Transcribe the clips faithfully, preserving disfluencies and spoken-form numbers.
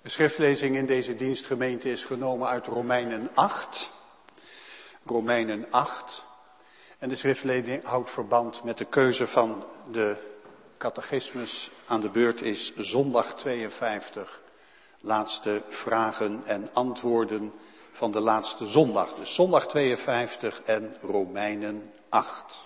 schriftlezing in deze dienstgemeente is genomen uit Romeinen acht. Romeinen acht. En de schriftlezing houdt verband met de keuze van de catechismus. Aan de beurt is zondag tweeënvijftig. Laatste vragen en antwoorden van de laatste zondag. Dus zondag tweeënvijftig en Romeinen acht.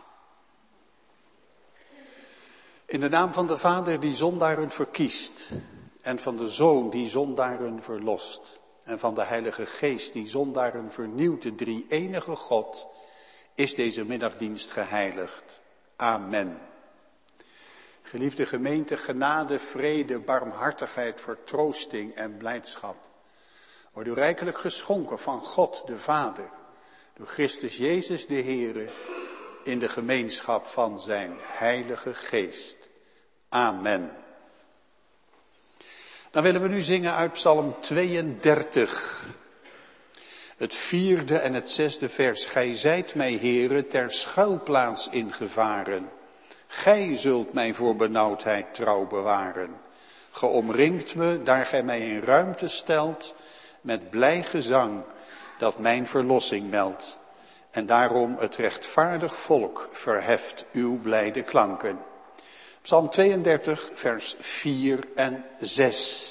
In de naam van de Vader die zondaren verkiest. En van de Zoon die zondaren verlost. En van de Heilige Geest die zondaren vernieuwt. De drie enige God is deze middagdienst geheiligd. Amen. Geliefde gemeente, genade, vrede, barmhartigheid, vertroosting en blijdschap wordt u rijkelijk geschonken van God de Vader, door Christus Jezus de Heere, in de gemeenschap van zijn Heilige Geest. Amen. Dan willen we nu zingen uit Psalm tweeëndertig. Het vierde en het zesde vers. Gij zijt mij, Heere, ter schuilplaats ingevaren. Gij zult mij voor benauwdheid trouw bewaren. Ge omringt me, daar gij mij in ruimte stelt, met blij gezang, dat mijn verlossing meldt. En daarom het rechtvaardig volk verheft uw blijde klanken. Psalm tweeëndertig, vers vier en zes.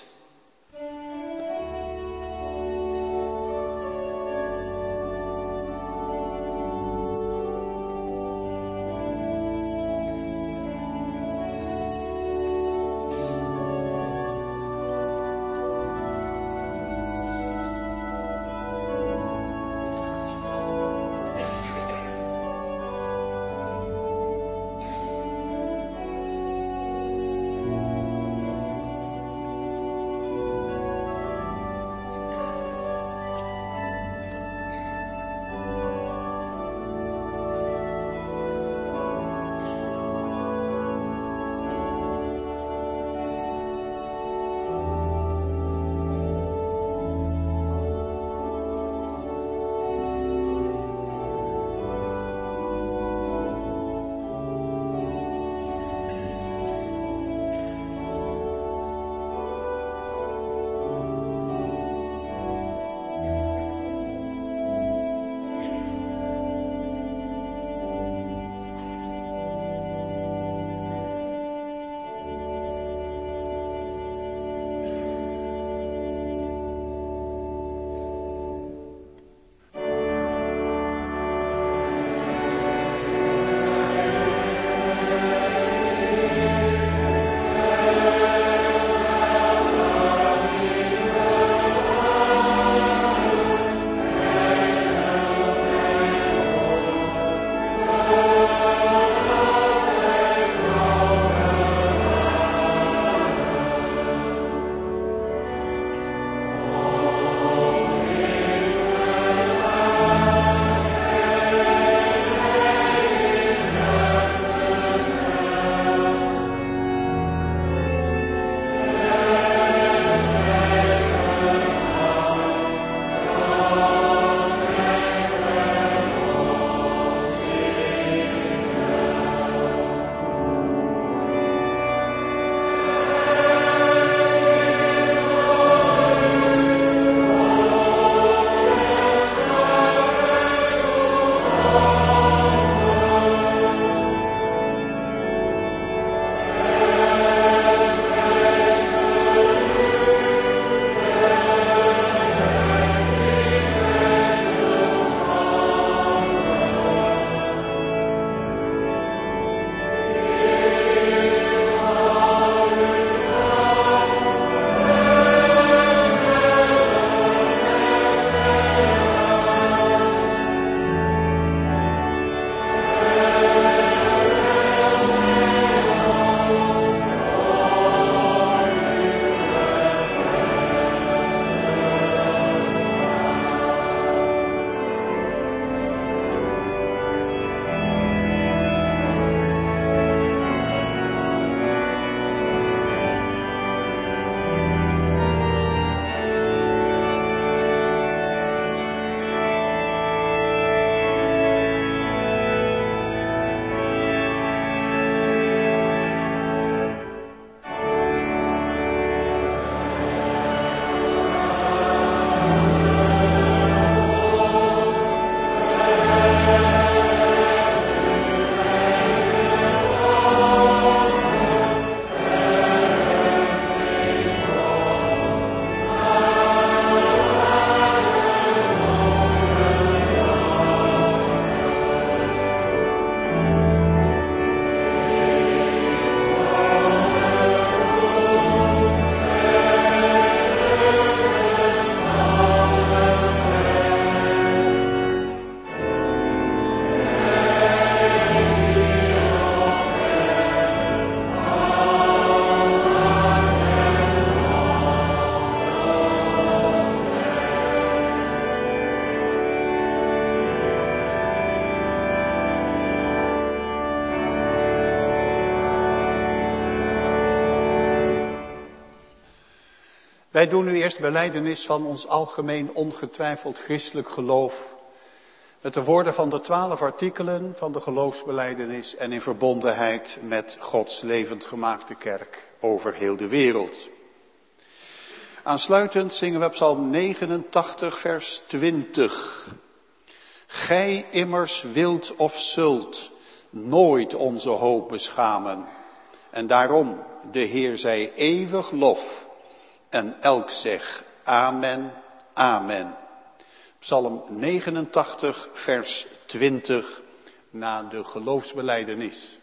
Wij doen nu eerst belijdenis van ons algemeen ongetwijfeld christelijk geloof. Met de woorden van de twaalf artikelen van de geloofsbelijdenis en in verbondenheid met Gods levend gemaakte kerk over heel de wereld. Aansluitend zingen we Psalm negenentachtig vers twintig. Gij immers wilt of zult nooit onze hoop beschamen. En daarom de Heer zij eeuwig lof en elk zeg amen, amen. Psalm negenentachtig vers twintig na de geloofsbelijdenis.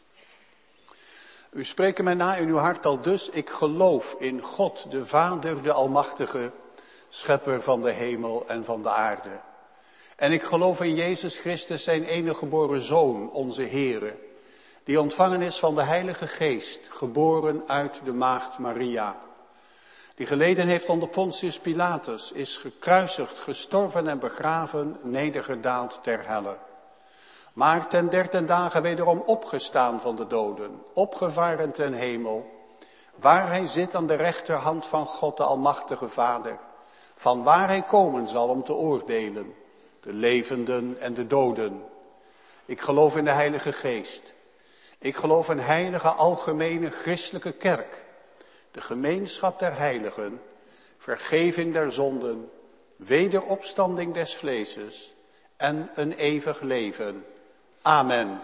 U spreekt mij na in uw hart al dus, ik geloof in God, de Vader, de Almachtige, schepper van de hemel en van de aarde. En ik geloof in Jezus Christus, zijn enige geboren Zoon, onze Heere, die ontvangen is van de Heilige Geest, geboren uit de maagd Maria, die geleden heeft onder Pontius Pilatus, is gekruisigd, gestorven en begraven, nedergedaald ter helle. Maar ten derden dagen wederom opgestaan van de doden, opgevaren ten hemel, waar hij zit aan de rechterhand van God de Almachtige Vader, van waar hij komen zal om te oordelen, de levenden en de doden. Ik geloof in de Heilige Geest. Ik geloof in heilige algemene christelijke kerk, de gemeenschap der heiligen, vergeving der zonden, wederopstanding des vleeses en een eeuwig leven. Amen.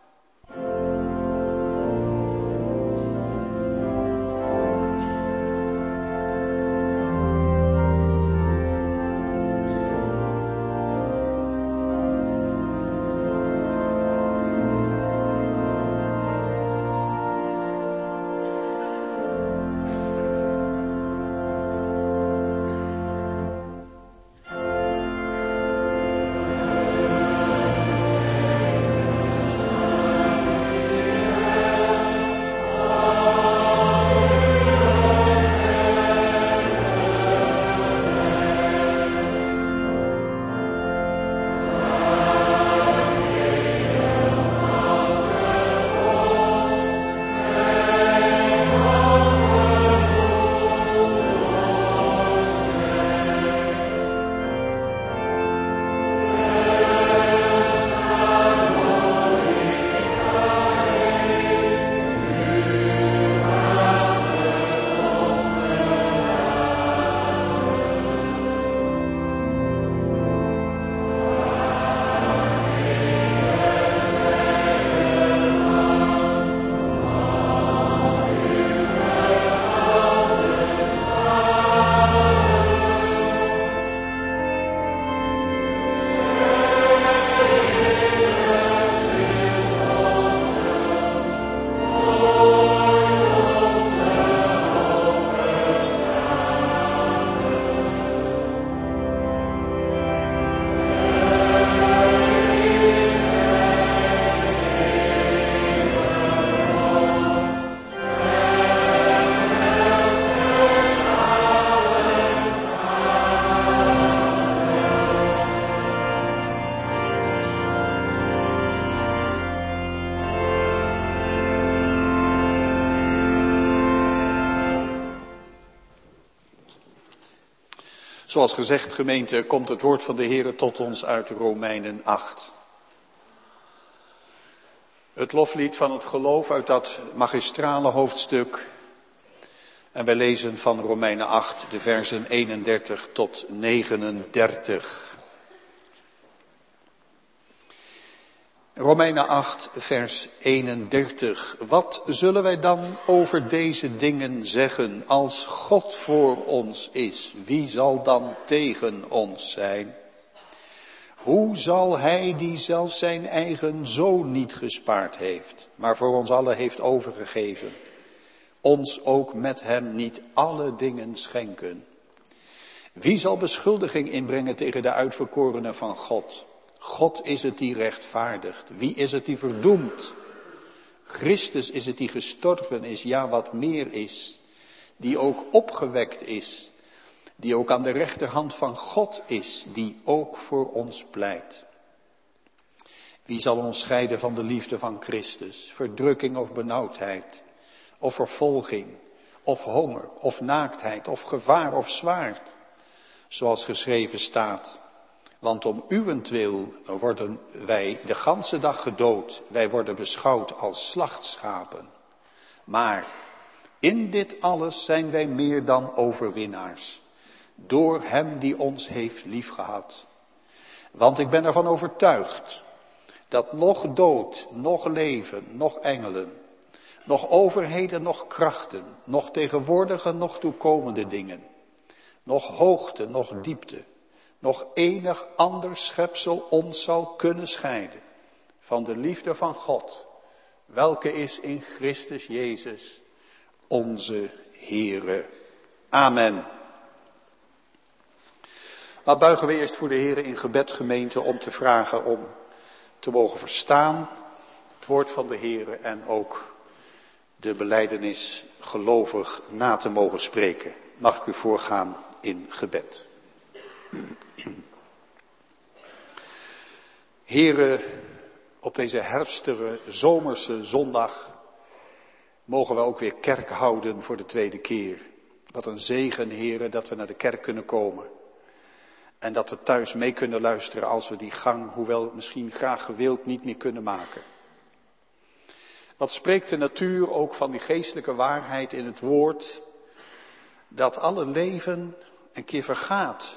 Zoals gezegd, gemeente, komt het woord van de Heere tot ons uit Romeinen acht. Het loflied van het geloof uit dat magistrale hoofdstuk. En wij lezen van Romeinen acht, de versen eenendertig tot negenendertig. Romeinen acht, vers eenendertig. Wat zullen wij dan over deze dingen zeggen? Als God voor ons is, wie zal dan tegen ons zijn? Hoe zal hij die zelfs zijn eigen zoon niet gespaard heeft, maar voor ons allen heeft overgegeven, ons ook met hem niet alle dingen schenken? Wie zal beschuldiging inbrengen tegen de uitverkorenen van God? God is het die rechtvaardigt. Wie is het die verdoemt? Christus is het die gestorven is, ja wat meer is. Die ook opgewekt is. Die ook aan de rechterhand van God is. Die ook voor ons pleit. Wie zal ons scheiden van de liefde van Christus? Verdrukking of benauwdheid? Of vervolging? of honger, of naaktheid, of gevaar, of zwaard. Zoals geschreven staat. Want om uwentwil worden wij de ganse dag gedood. Wij worden beschouwd als slachtschapen. Maar in dit alles zijn wij meer dan overwinnaars. Door hem die ons heeft liefgehad. Want ik ben ervan overtuigd dat nog dood, nog leven, nog engelen, nog overheden, nog krachten, nog tegenwoordige, nog toekomende dingen, nog hoogte, nog diepte, nog enig ander schepsel ons zal kunnen scheiden van de liefde van God, welke is in Christus Jezus, onze Heere. Amen. Maar buigen we eerst voor de Heere in gebed, gemeente, om te vragen om te mogen verstaan het woord van de Heere en ook de belijdenis gelovig na te mogen spreken. Mag ik u voorgaan in gebed. Heere, op deze herfstige, zomerse zondag mogen we ook weer kerk houden voor de tweede keer. Wat een zegen, Heere, dat we naar de kerk kunnen komen. En dat we thuis mee kunnen luisteren als we die gang, hoewel misschien graag gewild, niet meer kunnen maken. Wat spreekt de natuur ook van die geestelijke waarheid in het woord, dat alle leven een keer vergaat.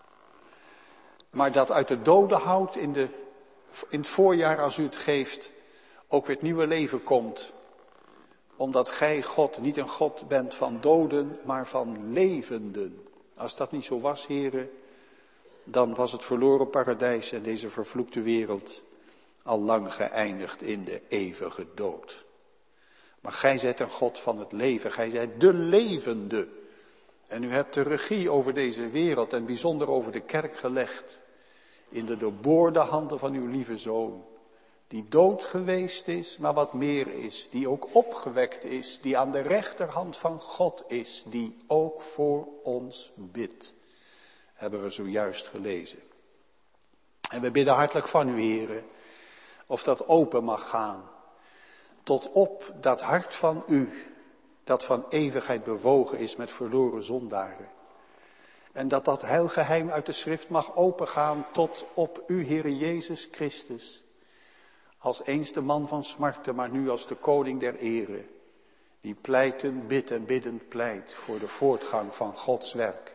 Maar dat uit de dodenhout in, de, in het voorjaar, als u het geeft, ook weer het nieuwe leven komt. Omdat gij, God, niet een God bent van doden, maar van levenden. Als dat niet zo was, heren, dan was het verloren paradijs en deze vervloekte wereld al lang geëindigd in de eeuwige dood. Maar gij zijt een God van het leven, gij zijt de levende. En u hebt de regie over deze wereld en bijzonder over de kerk gelegd. In de doorboorde handen van uw lieve Zoon. Die dood geweest is, maar wat meer is. Die ook opgewekt is, die aan de rechterhand van God is. Die ook voor ons bidt. Hebben we zojuist gelezen. En we bidden hartelijk van u, Heere, of dat open mag gaan. Tot op dat hart van u, dat van eeuwigheid bewogen is met verloren zondaren. En dat dat heilgeheim uit de schrift mag opengaan tot op u, Heere Jezus Christus. Als eens de man van smarten, maar nu als de koning der ere. Die pleiten, bidt en biddend pleit voor de voortgang van Gods werk.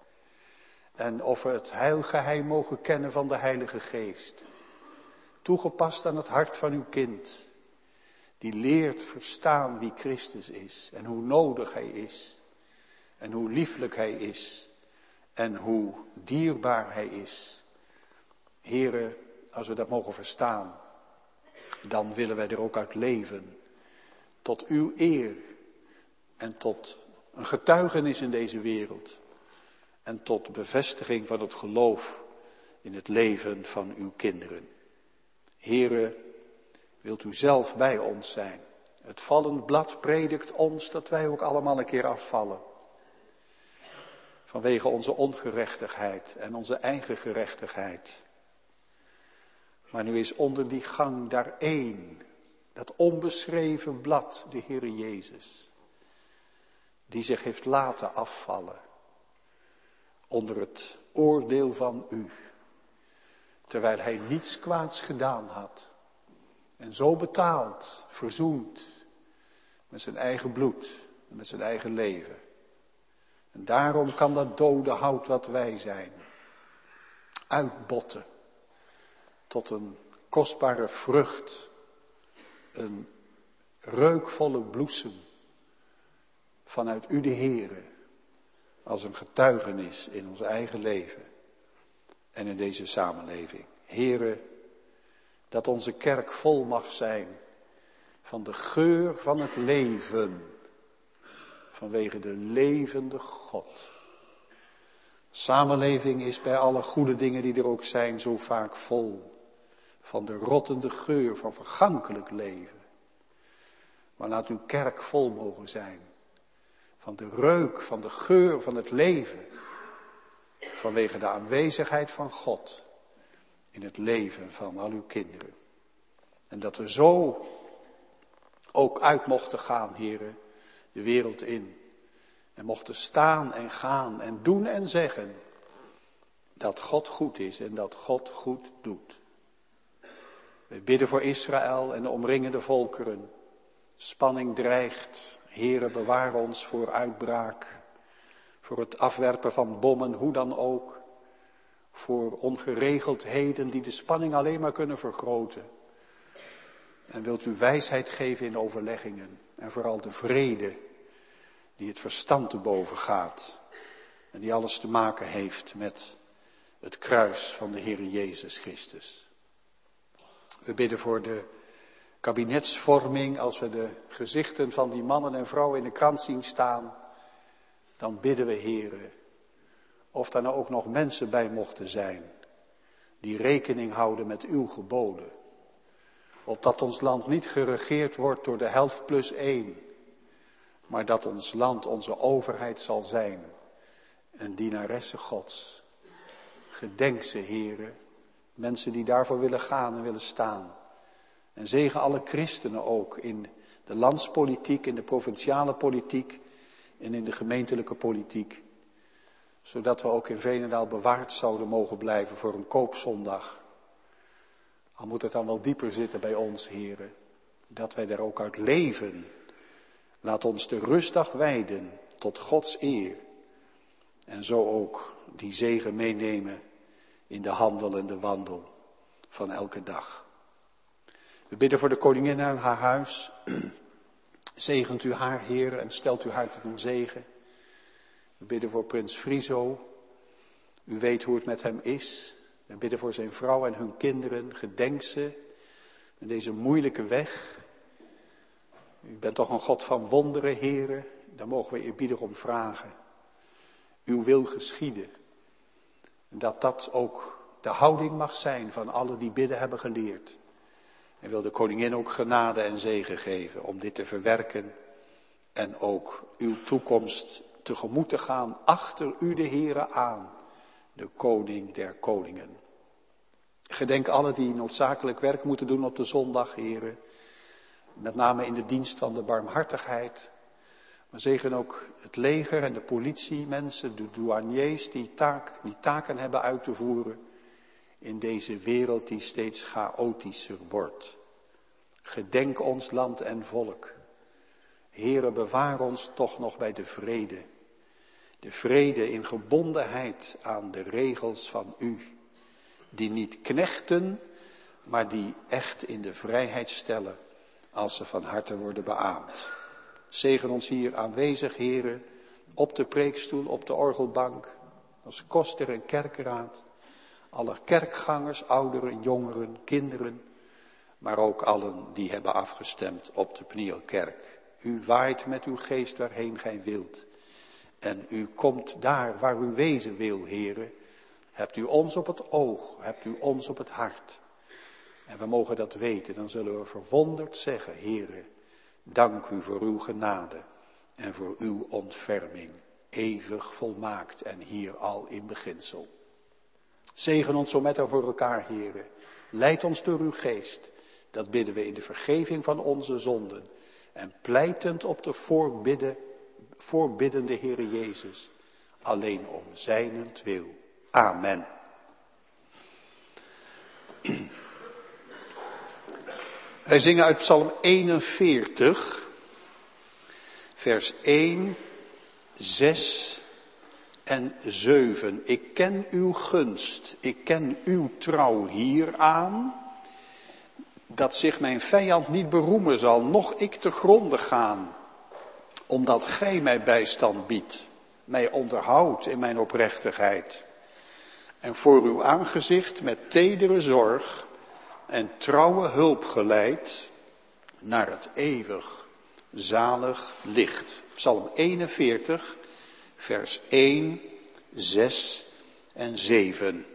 En of we het heilgeheim mogen kennen van de Heilige Geest. Toegepast aan het hart van uw kind. Die leert verstaan wie Christus is. En hoe nodig hij is. En hoe lieflijk hij is. En hoe dierbaar hij is. Here, als we dat mogen verstaan. Dan willen wij er ook uit leven. Tot uw eer. En tot een getuigenis in deze wereld. En tot bevestiging van het geloof in het leven van uw kinderen. Here, wilt u zelf bij ons zijn. Het vallend blad predikt ons dat wij ook allemaal een keer afvallen. Vanwege onze ongerechtigheid en onze eigen gerechtigheid. Maar nu is onder die gang daar één, dat onbeschreven blad, de Heere Jezus. Die zich heeft laten afvallen. Onder het oordeel van u. Terwijl hij niets kwaads gedaan had. En zo betaald, verzoend. Met zijn eigen bloed. En met zijn eigen leven. En daarom kan dat dode hout wat wij zijn. Uitbotten. Tot een kostbare vrucht. Een reukvolle bloesem. Vanuit u de Heere. Als een getuigenis in ons eigen leven. En in deze samenleving. Heere, dat onze kerk vol mag zijn. Van de geur van het leven. Vanwege de levende God. Samenleving is bij alle goede dingen die er ook zijn zo vaak vol. Van de rottende geur van vergankelijk leven. Maar laat uw kerk vol mogen zijn. Van de reuk, van de geur van het leven. Vanwege de aanwezigheid van God. In het leven van al uw kinderen. En dat we zo ook uit mochten gaan, heren, de wereld in. En mochten staan en gaan en doen en zeggen dat God goed is en dat God goed doet. We bidden voor Israël en de omringende volkeren. Spanning dreigt. Heere, bewaar ons voor uitbraak. Voor het afwerpen van bommen, hoe dan ook. Voor ongeregeldheden die de spanning alleen maar kunnen vergroten. En wilt u wijsheid geven in overleggingen. En vooral de vrede die het verstand te boven gaat. En die alles te maken heeft met het kruis van de Heer Jezus Christus. We bidden voor de kabinetsvorming. Als we de gezichten van die mannen en vrouwen in de krant zien staan, dan bidden we, Heere, of daar nou ook nog mensen bij mochten zijn die rekening houden met uw geboden. Opdat ons land niet geregeerd wordt door de helft plus één, maar dat ons land onze overheid zal zijn, een dienaresse Gods. Gedenk ze, Heere, mensen die daarvoor willen gaan en willen staan. En zegen alle christenen ook in de landspolitiek, in de provinciale politiek en in de gemeentelijke politiek. Zodat we ook in Veenendaal bewaard zouden mogen blijven voor een koopzondag. Al moet het dan wel dieper zitten bij ons, Heere, dat wij daar ook uit leven. Laat ons de rustdag wijden tot Gods eer. En zo ook die zegen meenemen in de handel en de wandel van elke dag. We bidden voor de koningin en haar huis. Zegent u haar, Heer, en stelt u haar tot een zegen. We bidden voor prins Friso. U weet hoe het met hem is. We bidden voor zijn vrouw en hun kinderen. Gedenk ze in deze moeilijke weg. U bent toch een God van wonderen, Heere. Daar mogen we eerbiedig om vragen. Uw wil geschieden. En dat dat ook de houding mag zijn van allen die bidden hebben geleerd. En wil de koningin ook genade en zegen geven om dit te verwerken. En ook uw toekomst tegemoet te gaan achter u de Heere aan. De koning der koningen. Gedenk allen die noodzakelijk werk moeten doen op de zondag, Heere. Met name in de dienst van de barmhartigheid. Maar zegen ook het leger en de politiemensen, de douaniers die, taak, die taken hebben uit te voeren. In deze wereld die steeds chaotischer wordt. Gedenk ons land en volk. Heere, bewaar ons toch nog bij de vrede. De vrede in gebondenheid aan de regels van u. Die niet knechten, maar die echt in de vrijheid stellen als ze van harte worden beaamd. Zegen ons hier aanwezig, Heere, op de preekstoel, op de orgelbank, als koster en kerkraad. Alle kerkgangers, ouderen, jongeren, kinderen, maar ook allen die hebben afgestemd op de Pnielkerk. U waait met uw geest waarheen gij wilt. En u komt daar waar u wezen wil, Heere. Hebt u ons op het oog, hebt u ons op het hart. En we mogen dat weten, dan zullen we verwonderd zeggen, Heere, dank u voor uw genade en voor uw ontferming, eeuwig volmaakt en hier al in beginsel. Zegen ons zo met en voor elkaar, Heere. Leid ons door uw geest. Dat bidden we in de vergeving van onze zonden. En pleitend op de voorbidden, voorbiddende Heere Jezus. Alleen om zijnentwil. Amen. Wij zingen uit Psalm eenenveertig. Vers één, zes en zeven. Ik ken uw gunst, ik ken uw trouw hieraan, dat zich mijn vijand niet beroemen zal, noch ik te gronde gaan, omdat gij mij bijstand biedt, mij onderhoudt in mijn oprechtigheid. En voor uw aangezicht met tedere zorg en trouwe hulp geleid naar het eeuwig zalig licht. Psalm eenenveertig, vers één, zes en zeven.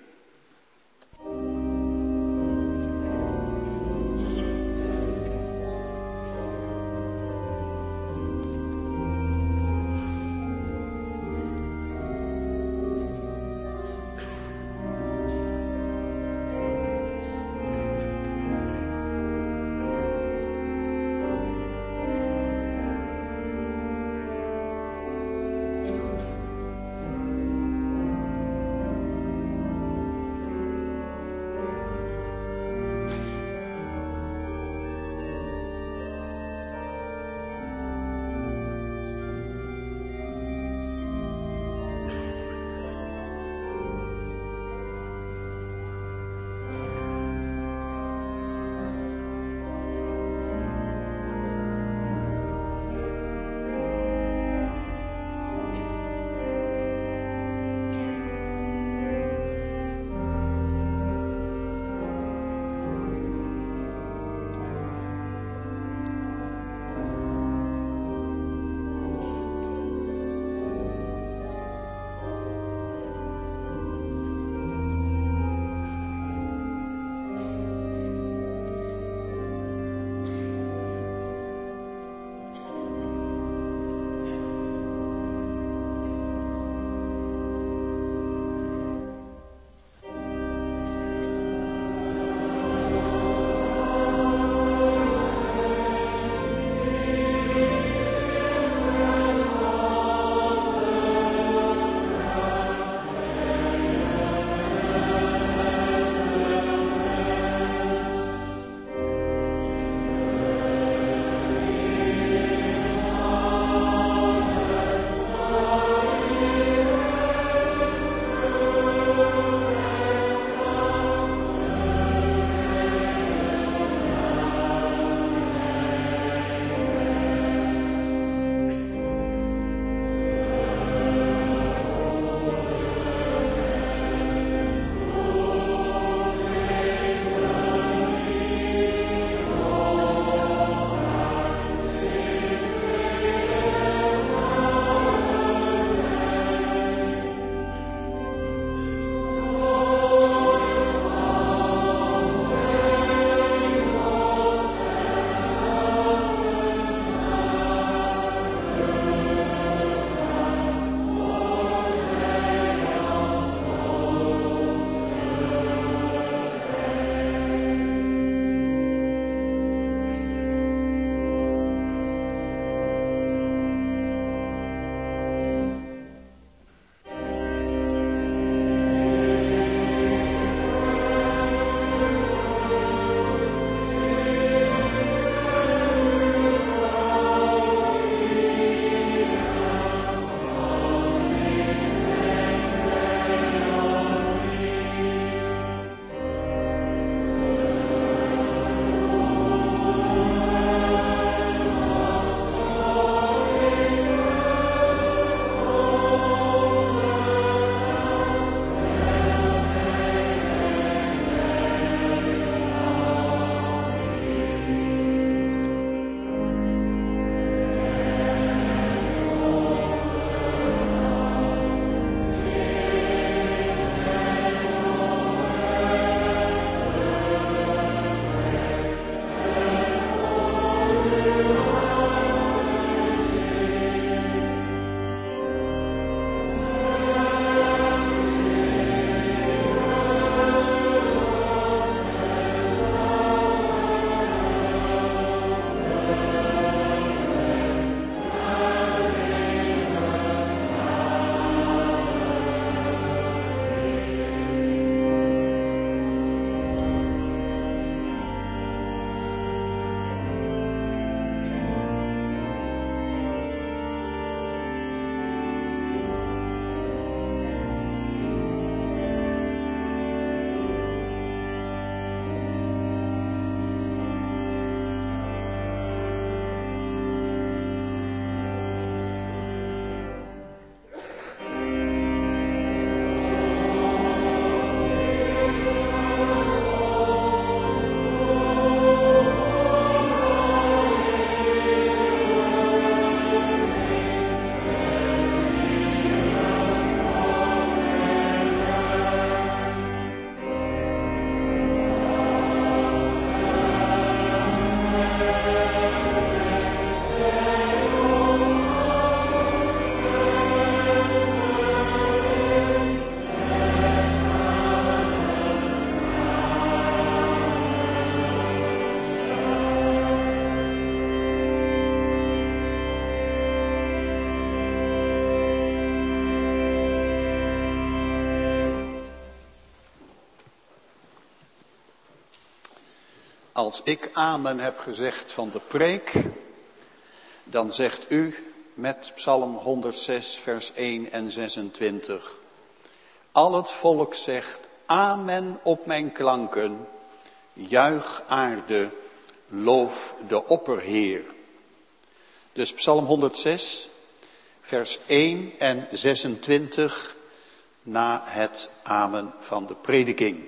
Als ik amen heb gezegd van de preek, dan zegt u met Psalm honderdzes vers één en zesentwintig. Al het volk zegt amen op mijn klanken, juich aarde, loof de opperheer. Dus Psalm honderdzes vers één en zesentwintig na het amen van de prediking.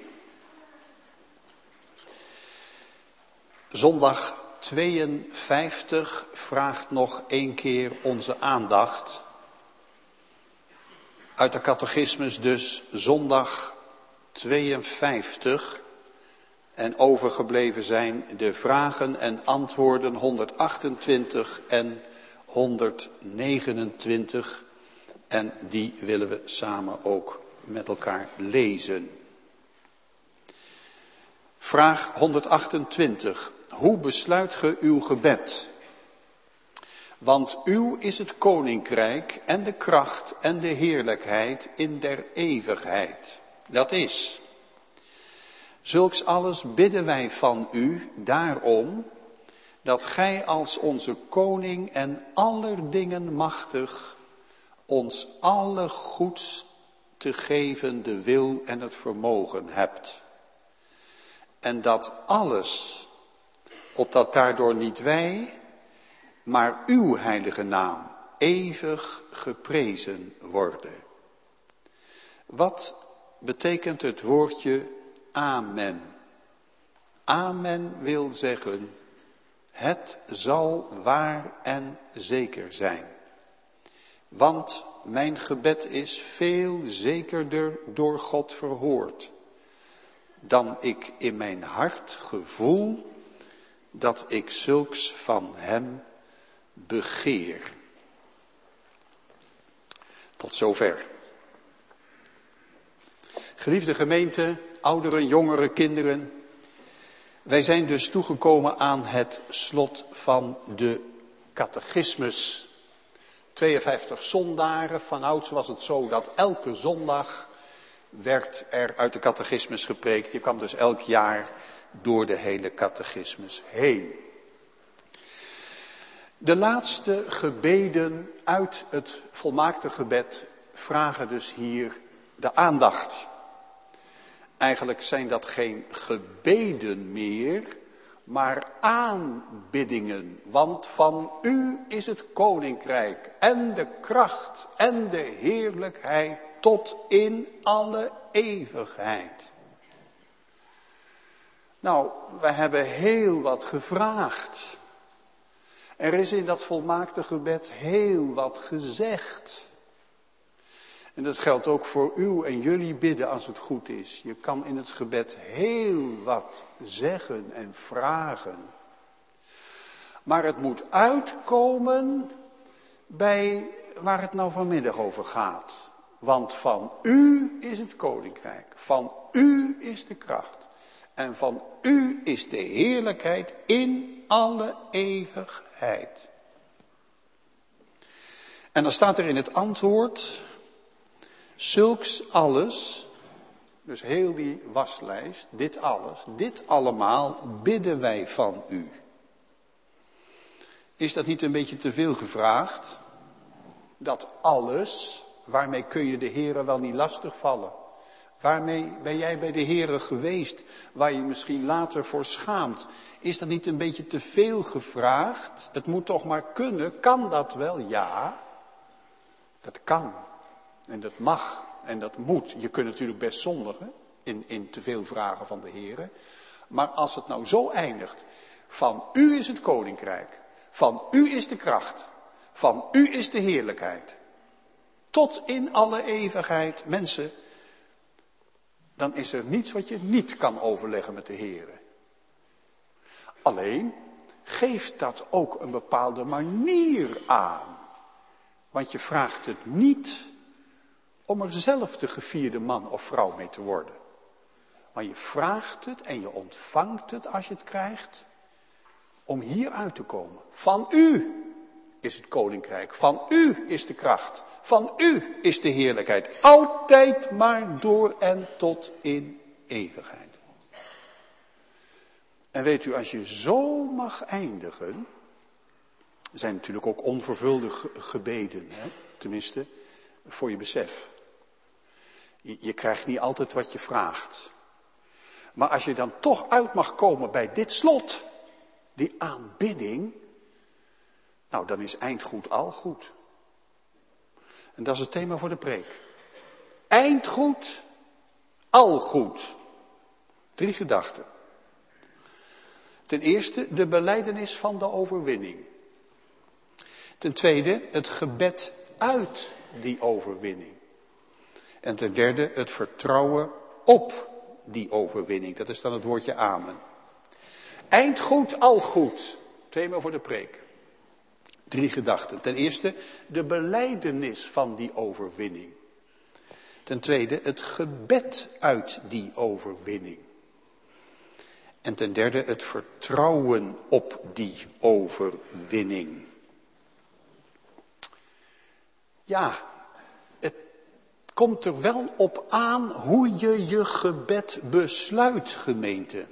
Zondag tweeënvijftig vraagt nog één keer onze aandacht. Uit de catechismus dus zondag tweeënvijftig. En overgebleven zijn de vragen en antwoorden honderdachtentwintig en honderdnegenentwintig. En die willen we samen ook met elkaar lezen. Vraag honderdachtentwintig. Hoe besluit ge uw gebed? Want uw is het koninkrijk en de kracht en de heerlijkheid in der eeuwigheid. Dat is. Zulks alles bidden wij van u daarom, dat gij als onze koning en aller dingen machtig, ons alle goeds te geven de wil en het vermogen hebt. En dat alles, opdat daardoor niet wij, maar uw heilige naam eeuwig geprezen worden. Wat betekent het woordje amen? Amen wil zeggen, het zal waar en zeker zijn. Want mijn gebed is veel zekerder door God verhoord, dan ik in mijn hart gevoel dat ik zulks van hem begeer. Tot zover. Geliefde gemeente, ouderen, jongeren, kinderen. Wij zijn dus toegekomen aan het slot van de catechismus. tweeënvijftig zondagen, vanouds was het zo dat elke zondag werd er uit de catechismus gepreekt. Je kwam dus elk jaar door de hele catechismus heen. De laatste gebeden uit het volmaakte gebed vragen dus hier de aandacht. Eigenlijk zijn dat geen gebeden meer, maar aanbiddingen. Want van u is het koninkrijk en de kracht en de heerlijkheid tot in alle eeuwigheid. Nou, we hebben heel wat gevraagd. Er is in dat volmaakte gebed heel wat gezegd. En dat geldt ook voor u en jullie bidden als het goed is. Je kan in het gebed heel wat zeggen en vragen. Maar het moet uitkomen bij waar het nou vanmiddag over gaat. Want van u is het koninkrijk, van u is de kracht. En van u is de heerlijkheid in alle eeuwigheid. En dan staat er in het antwoord, zulks alles, dus heel die waslijst, dit alles, dit allemaal bidden wij van u. Is dat niet een beetje te veel gevraagd? Dat alles, waarmee kun je de Heere wel niet lastigvallen? Waarmee ben jij bij de Heere geweest, waar je misschien later voor schaamt? Is dat niet een beetje te veel gevraagd? Het moet toch maar kunnen, kan dat wel? Ja, dat kan. En dat mag en dat moet. Je kunt natuurlijk best zondigen in, in te veel vragen van de Heere. Maar als het nou zo eindigt, van u is het koninkrijk, van u is de kracht, van u is de heerlijkheid, tot in alle eeuwigheid, mensen, dan is er niets wat je niet kan overleggen met de Heere. Alleen geeft dat ook een bepaalde manier aan. Want je vraagt het niet om er zelf de gevierde man of vrouw mee te worden. Maar je vraagt het en je ontvangt het als je het krijgt, om hier uit te komen. Van u is het koninkrijk, van u is de kracht, van u is de heerlijkheid. Altijd maar door en tot in eeuwigheid. En weet u, als je zo mag eindigen, er zijn natuurlijk ook onvervulde gebeden, hè? Tenminste, voor je besef. Je, je krijgt niet altijd wat je vraagt. Maar als je dan toch uit mag komen bij dit slot, die aanbidding, nou dan is eindgoed al goed. En dat is het thema voor de preek. Eindgoed, al goed. Drie gedachten. Ten eerste de belijdenis van de overwinning. Ten tweede het gebed uit die overwinning. En ten derde het vertrouwen op die overwinning. Dat is dan het woordje amen. Eindgoed, al goed. Thema voor de preek. Drie gedachten. Ten eerste de belijdenis van die overwinning. Ten tweede het gebed uit die overwinning. En ten derde het vertrouwen op die overwinning. Ja, het komt er wel op aan hoe je je gebed besluit, gemeente.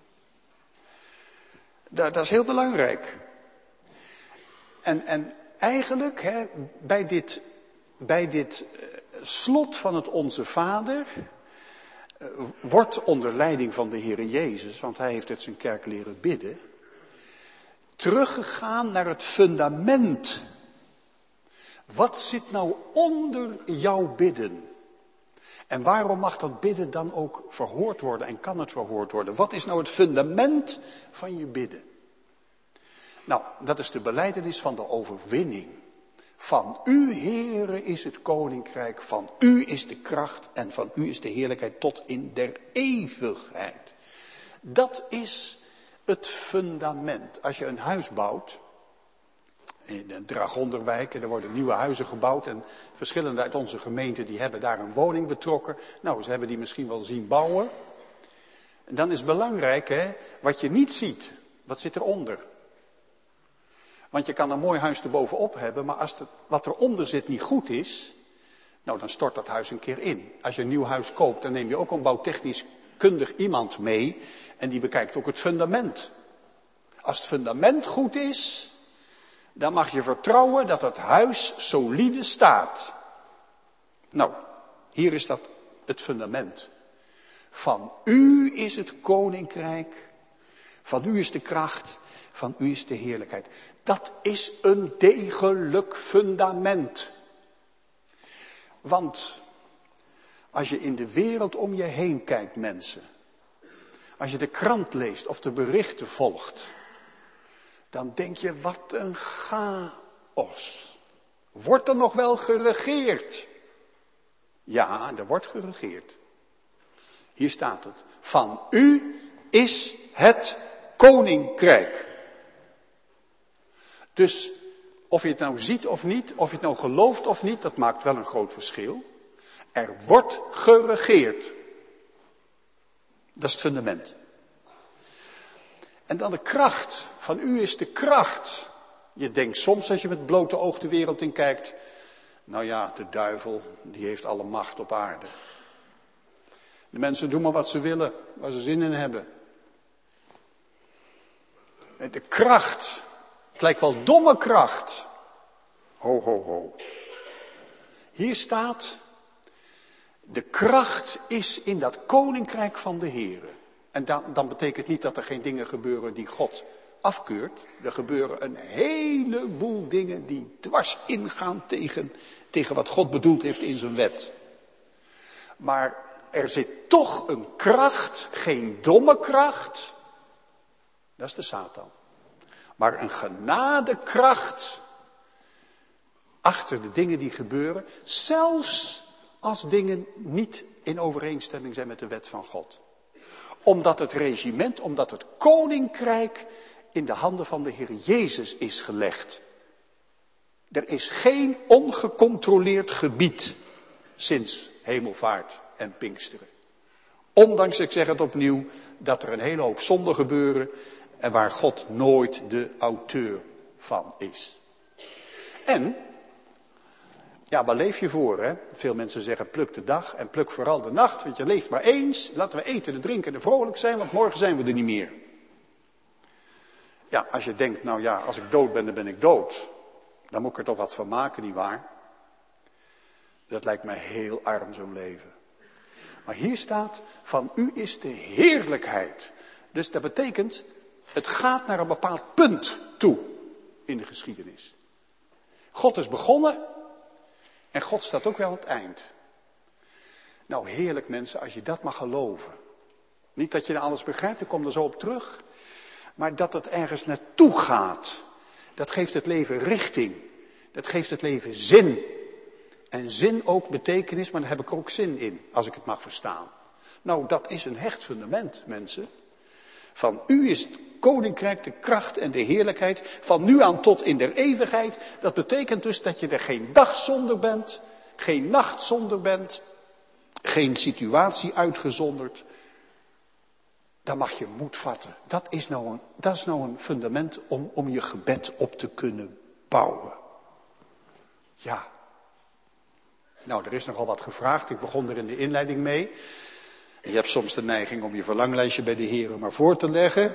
Dat, dat is heel belangrijk. En, en eigenlijk hè, bij dit, bij dit uh, slot van het Onze Vader uh, wordt onder leiding van de Heere Jezus, want hij heeft het zijn kerk leren bidden, teruggegaan naar het fundament. Wat zit nou onder jouw bidden? En waarom mag dat bidden dan ook verhoord worden en kan het verhoord worden? Wat is nou het fundament van je bidden? Nou, dat is de belijdenis van de overwinning. Van u, Heere, is het koninkrijk, van u is de kracht en van u is de heerlijkheid tot in der eeuwigheid. Dat is het fundament. Als je een huis bouwt, in de Dragonderwijk, en er worden nieuwe huizen gebouwd en verschillende uit onze gemeente die hebben daar een woning betrokken. Nou, ze hebben die misschien wel zien bouwen. En dan is het belangrijk, hè, wat je niet ziet, wat zit eronder? Want je kan een mooi huis erbovenop hebben, maar als het, wat eronder zit niet goed is, nou dan stort dat huis een keer in. Als je een nieuw huis koopt, dan neem je ook een bouwtechnisch kundig iemand mee en die bekijkt ook het fundament. Als het fundament goed is, dan mag je vertrouwen dat het huis solide staat. Nou, hier is dat het fundament. Van u is het koninkrijk, van u is de kracht, van u is de heerlijkheid. Dat is een degelijk fundament. Want als je in de wereld om je heen kijkt, mensen, als je de krant leest of de berichten volgt, dan denk je, wat een chaos. Wordt er nog wel geregeerd? Ja, er wordt geregeerd. Hier staat het. Van u is het koninkrijk. Dus of je het nou ziet of niet, of je het nou gelooft of niet, dat maakt wel een groot verschil. Er wordt geregeerd. Dat is het fundament. En dan de kracht. Van u is de kracht. Je denkt soms als je met blote oog de wereld in kijkt, nou ja, de duivel, die heeft alle macht op aarde. De mensen doen maar wat ze willen, waar ze zin in hebben. De kracht, het lijkt wel domme kracht. Ho, ho, ho. Hier staat, de kracht is in dat koninkrijk van de Heere. En dan, dan betekent niet dat er geen dingen gebeuren die God afkeurt. Er gebeuren een heleboel dingen die dwars ingaan tegen, tegen wat God bedoeld heeft in zijn wet. Maar er zit toch een kracht, geen domme kracht. Dat is de Satan. Maar een genadekracht achter de dingen die gebeuren. Zelfs als dingen niet in overeenstemming zijn met de wet van God. Omdat het regiment, omdat het koninkrijk in de handen van de Heer Jezus is gelegd. Er is geen ongecontroleerd gebied sinds hemelvaart en Pinksteren. Ondanks, ik zeg het opnieuw, dat er een hele hoop zonden gebeuren en waar God nooit de auteur van is. En, ja, waar leef je voor, hè? Veel mensen zeggen pluk de dag en pluk vooral de nacht, want je leeft maar eens. Laten we eten en drinken en vrolijk zijn, want morgen zijn we er niet meer. Ja, als je denkt, nou ja, als ik dood ben, dan ben ik dood. Dan moet ik er toch wat van maken, nietwaar? Dat lijkt mij heel arm, zo'n leven. Maar hier staat, van u is de heerlijkheid. Dus dat betekent, het gaat naar een bepaald punt toe in de geschiedenis. God is begonnen en God staat ook wel aan het eind. Nou, heerlijk mensen, als je dat mag geloven. Niet dat je dan alles begrijpt, ik kom er zo op terug. Maar dat het ergens naartoe gaat. Dat geeft het leven richting. Dat geeft het leven zin. En zin ook betekenis, maar daar heb ik er ook zin in, als ik het mag verstaan. Nou, dat is een hecht fundament, mensen. Van u is het koninkrijk, de kracht en de heerlijkheid. Van nu aan tot in der eeuwigheid. Dat betekent dus dat je er geen dag zonder bent. Geen nacht zonder bent. Geen situatie uitgezonderd. Dan mag je moed vatten. Dat is nou een, dat is nou een fundament om, om je gebed op te kunnen bouwen. Ja. Nou, er is nogal wat gevraagd. Ik begon er in de inleiding mee. Je hebt soms de neiging om je verlanglijstje bij de Heer maar voor te leggen.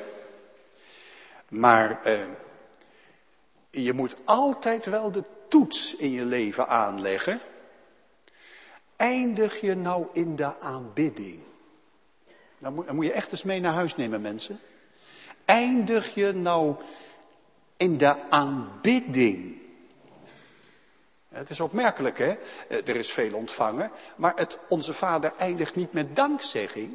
Maar eh, je moet altijd wel de toets in je leven aanleggen. Eindig je nou in de aanbidding? Dan moet, dan moet je echt eens mee naar huis nemen, mensen. Eindig je nou in de aanbidding? Het is opmerkelijk, hè? Er is veel ontvangen, maar het Onze Vader eindigt niet met dankzegging.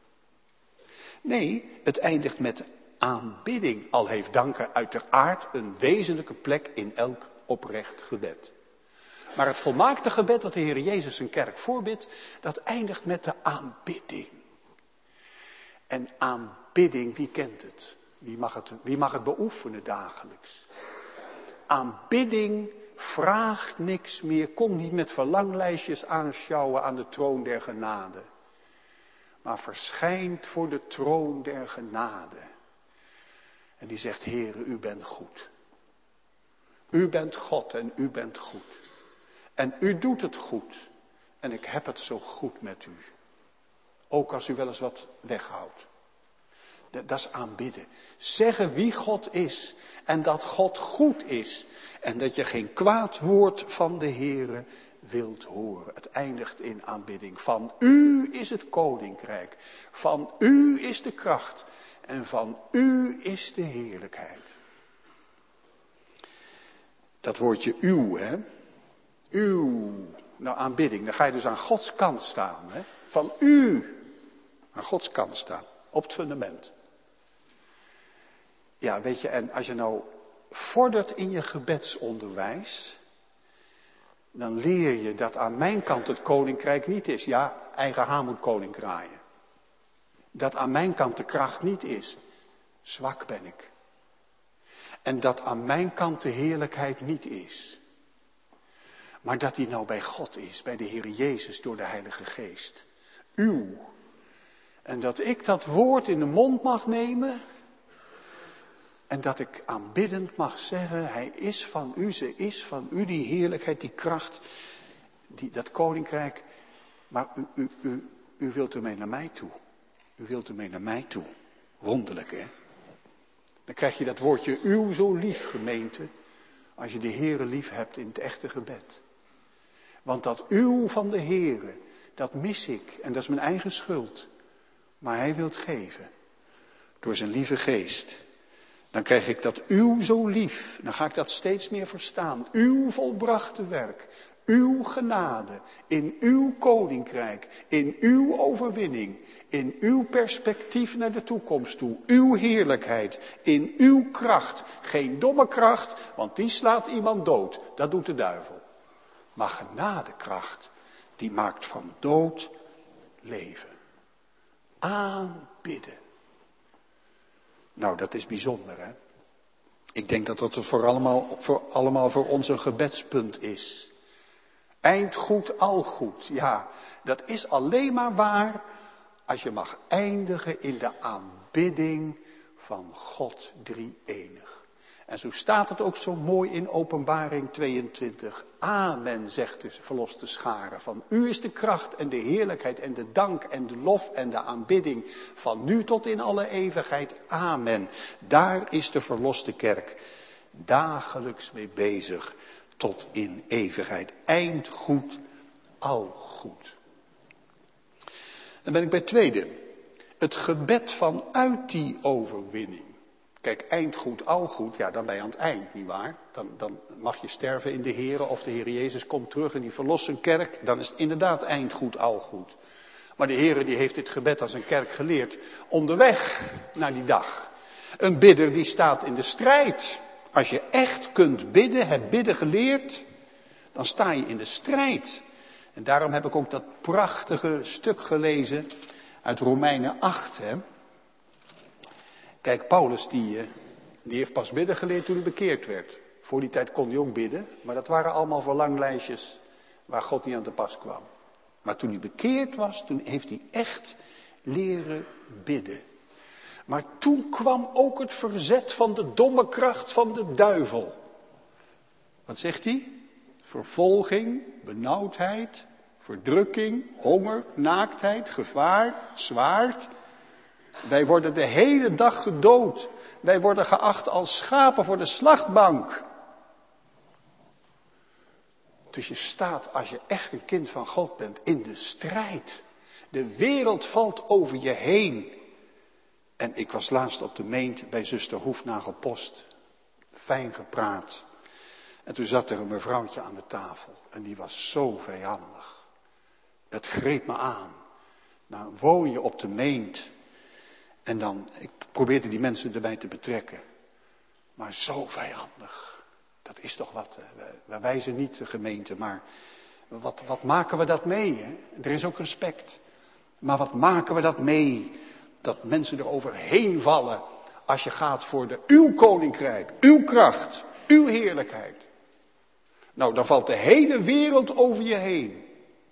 Nee, het eindigt met aanbidding. Al heeft danken uiteraard een wezenlijke plek in elk oprecht gebed. Maar het volmaakte gebed dat de Heer Jezus zijn kerk voorbidt, dat eindigt met de aanbidding. En aanbidding, wie kent het? Wie mag het, wie mag het beoefenen dagelijks? Aanbidding vraagt niks meer, kom niet met verlanglijstjes aanschouwen aan de troon der genade. Maar verschijnt voor de troon der genade. En die zegt, Heere, u bent goed. U bent God en u bent goed. En u doet het goed. En ik heb het zo goed met u. Ook als u wel eens wat weghoudt. Dat is aanbidden. Zeggen wie God is. En dat God goed is. En dat je geen kwaad woord van de Heere wilt horen. Het eindigt in aanbidding. Van u is het koninkrijk. Van u is de kracht. En van u is de heerlijkheid. Dat woordje uw, hè. Uw. Nou, aanbidding. Dan ga je dus aan Gods kant staan, hè. Van u. Aan Gods kant staan. Op het fundament. Ja, weet je, en als je nou vordert in je gebedsonderwijs, dan leer je dat aan mijn kant het koninkrijk niet is. Ja, eigen haan moet koning kraaien. Dat aan mijn kant de kracht niet is. Zwak ben ik. En dat aan mijn kant de heerlijkheid niet is. Maar dat die nou bij God is, bij de Heer Jezus door de Heilige Geest. Uw. En dat ik dat woord in de mond mag nemen. En dat ik aanbiddend mag zeggen, hij is van u, ze is van u, die heerlijkheid, die kracht, die, dat koninkrijk. Maar u, u, u, u wilt ermee naar mij toe. U wilt ermee naar mij toe. Wonderlijk, hè? Dan krijg je dat woordje uw zo lief, gemeente, als je de Heere lief hebt in het echte gebed. Want dat uw van de Heere, dat mis ik en dat is mijn eigen schuld. Maar hij wil het geven, door zijn lieve geest. Dan krijg ik dat uw zo lief. Dan ga ik dat steeds meer verstaan. Uw volbrachte werk. Uw genade. In uw koninkrijk. In uw overwinning. In uw perspectief naar de toekomst toe. Uw heerlijkheid. In uw kracht. Geen domme kracht, want die slaat iemand dood. Dat doet de duivel. Maar genadekracht, die maakt van dood leven. Aanbidden. Nou, dat is bijzonder, hè. Ik denk dat dat voor allemaal, voor allemaal voor ons een gebedspunt is. Eind goed, al goed. Ja, dat is alleen maar waar als je mag eindigen in de aanbidding van God drie-enig. En zo staat het ook zo mooi in Openbaring tweeëntwintig. Amen, zegt de verloste schare. Van u is de kracht en de heerlijkheid en de dank en de lof en de aanbidding. Van nu tot in alle eeuwigheid. Amen. Daar is de verloste kerk dagelijks mee bezig tot in eeuwigheid. Eind goed, al goed. Dan ben ik bij het tweede. Het gebed vanuit die overwinning. Kijk, eind goed, al goed, ja, dan ben je aan het eind, nietwaar? Dan, dan mag je sterven in de Here of de Heer Jezus komt terug en die verlost zijn kerk. Dan is het inderdaad eind goed, al goed. Maar de Heer die heeft dit gebed aan zijn kerk geleerd onderweg naar die dag. Een bidder die staat in de strijd. Als je echt kunt bidden, hebt bidden geleerd, dan sta je in de strijd. En daarom heb ik ook dat prachtige stuk gelezen uit Romeinen acht, hè. Kijk, Paulus die, die heeft pas bidden geleerd toen hij bekeerd werd. Voor die tijd kon hij ook bidden, maar dat waren allemaal verlanglijstjes waar God niet aan te pas kwam. Maar toen hij bekeerd was, toen heeft hij echt leren bidden. Maar toen kwam ook het verzet van de domme kracht van de duivel. Wat zegt hij? Vervolging, benauwdheid, verdrukking, honger, naaktheid, gevaar, zwaard. Wij worden de hele dag gedood. Wij worden geacht als schapen voor de slachtbank. Dus je staat, als je echt een kind van God bent, in de strijd. De wereld valt over je heen. En ik was laatst op de meent bij zuster Hoefnagel-Post. Fijn gepraat. En toen zat er een mevrouwtje aan de tafel. En die was zo vijandig. Het greep me aan. Nou woon je op de meent. En dan, ik probeerde die mensen erbij te betrekken. Maar zo vijandig. Dat is toch wat. Wij wijzen niet de gemeente, maar wat, wat maken we dat mee? Hè? Er is ook respect. Maar wat maken we dat mee? Dat mensen er overheen vallen als je gaat voor de, uw koninkrijk, uw kracht, uw heerlijkheid. Nou, dan valt de hele wereld over je heen.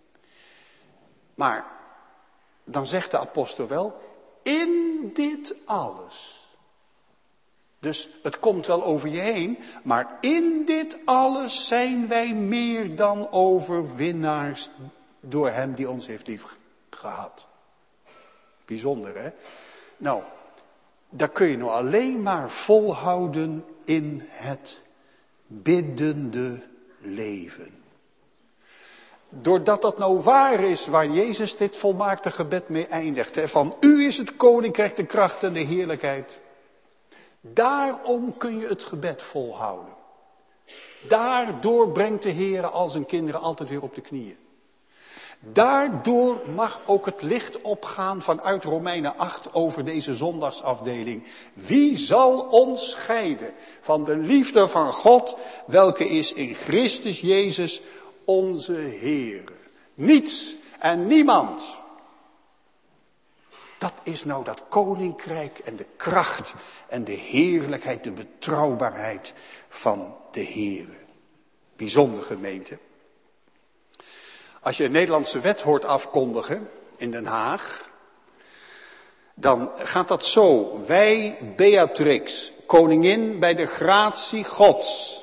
Maar dan zegt de apostel wel, in dit alles. Dus het komt wel over je heen, maar in dit alles zijn wij meer dan overwinnaars door hem die ons heeft lief gehad. Bijzonder, hè? Nou, daar kun je nou alleen maar volhouden in het biddende leven. Doordat dat nou waar is waar Jezus dit volmaakte gebed mee eindigt. Hè? Van u is het koninkrijk, de kracht en de heerlijkheid. Daarom kun je het gebed volhouden. Daardoor brengt de Heer al zijn kinderen altijd weer op de knieën. Daardoor mag ook het licht opgaan vanuit Romeinen acht over deze zondagsafdeling. Wie zal ons scheiden van de liefde van God, welke is in Christus Jezus onze Heer? Niets en niemand. Dat is nou dat koninkrijk en de kracht en de heerlijkheid, de betrouwbaarheid van de Heer. Bijzonder gemeente. Als je een Nederlandse wet hoort afkondigen in Den Haag, dan gaat dat zo. Wij, Beatrix, koningin bij de gratie Gods.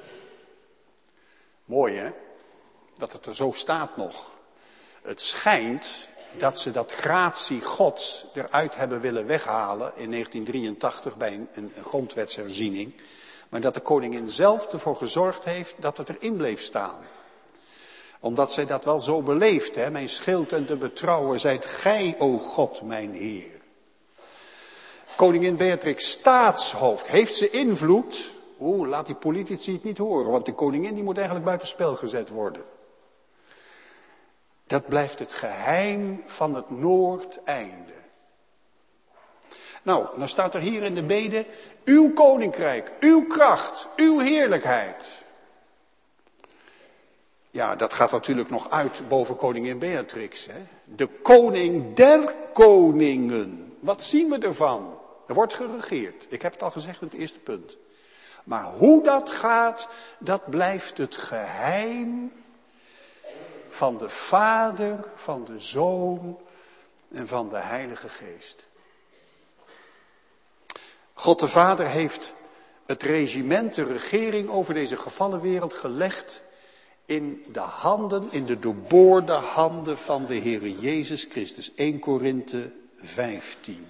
Mooi hè, dat het er zo staat nog. Het schijnt dat ze dat gratie Gods eruit hebben willen weghalen in negentien drieëntachtig bij een, een, een grondwetsherziening. Maar dat de koningin zelf ervoor gezorgd heeft dat het erin bleef staan. Omdat zij dat wel zo beleeft, hè. Mijn schild en de betrouwer zijt gij, o God, mijn Heer. Koningin Beatrix, staatshoofd, heeft ze invloed? Oeh, laat die politici het niet horen, want de koningin die moet eigenlijk buitenspel gezet worden. Dat blijft het geheim van het Noordeinde. Nou, dan staat er hier in de bede, uw koninkrijk, uw kracht, uw heerlijkheid. Ja, dat gaat natuurlijk nog uit boven koningin Beatrix. Hè? De koning der koningen. Wat zien we ervan? Er wordt geregeerd. Ik heb het al gezegd in het eerste punt. Maar hoe dat gaat, dat blijft het geheim van de Vader, van de Zoon en van de Heilige Geest. God de Vader heeft het regiment, de regering over deze gevallen wereld gelegd in de handen, in de doorboorde handen van de Heere Jezus Christus. Eerste Korinthe vijftien.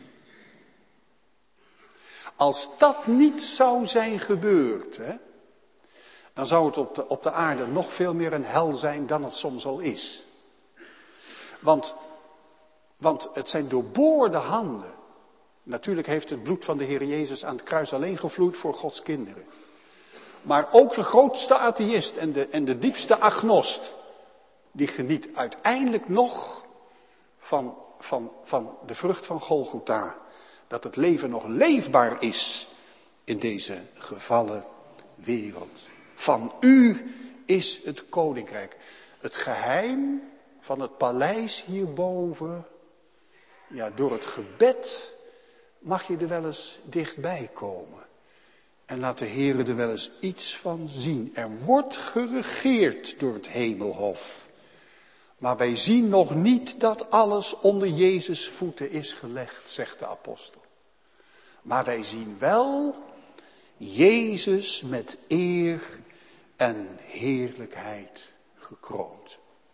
Als dat niet zou zijn gebeurd, hè, dan zou het op de, op de aarde nog veel meer een hel zijn dan het soms al is. Want, want het zijn doorboorde handen. Natuurlijk heeft het bloed van de Heer Jezus aan het kruis alleen gevloeid voor Gods kinderen. Maar ook de grootste atheïst en de, en de diepste agnost, die geniet uiteindelijk nog van, van, van de vrucht van Golgotha. Dat het leven nog leefbaar is in deze gevallen wereld. Van u is het koninkrijk. Het geheim van het paleis hierboven. Ja, door het gebed mag je er wel eens dichtbij komen. En laat de Heere er wel eens iets van zien. Er wordt geregeerd door het hemelhof. Maar wij zien nog niet dat alles onder Jezus' voeten is gelegd, zegt de apostel. Maar wij zien wel Jezus met eer en heerlijkheid gekroond.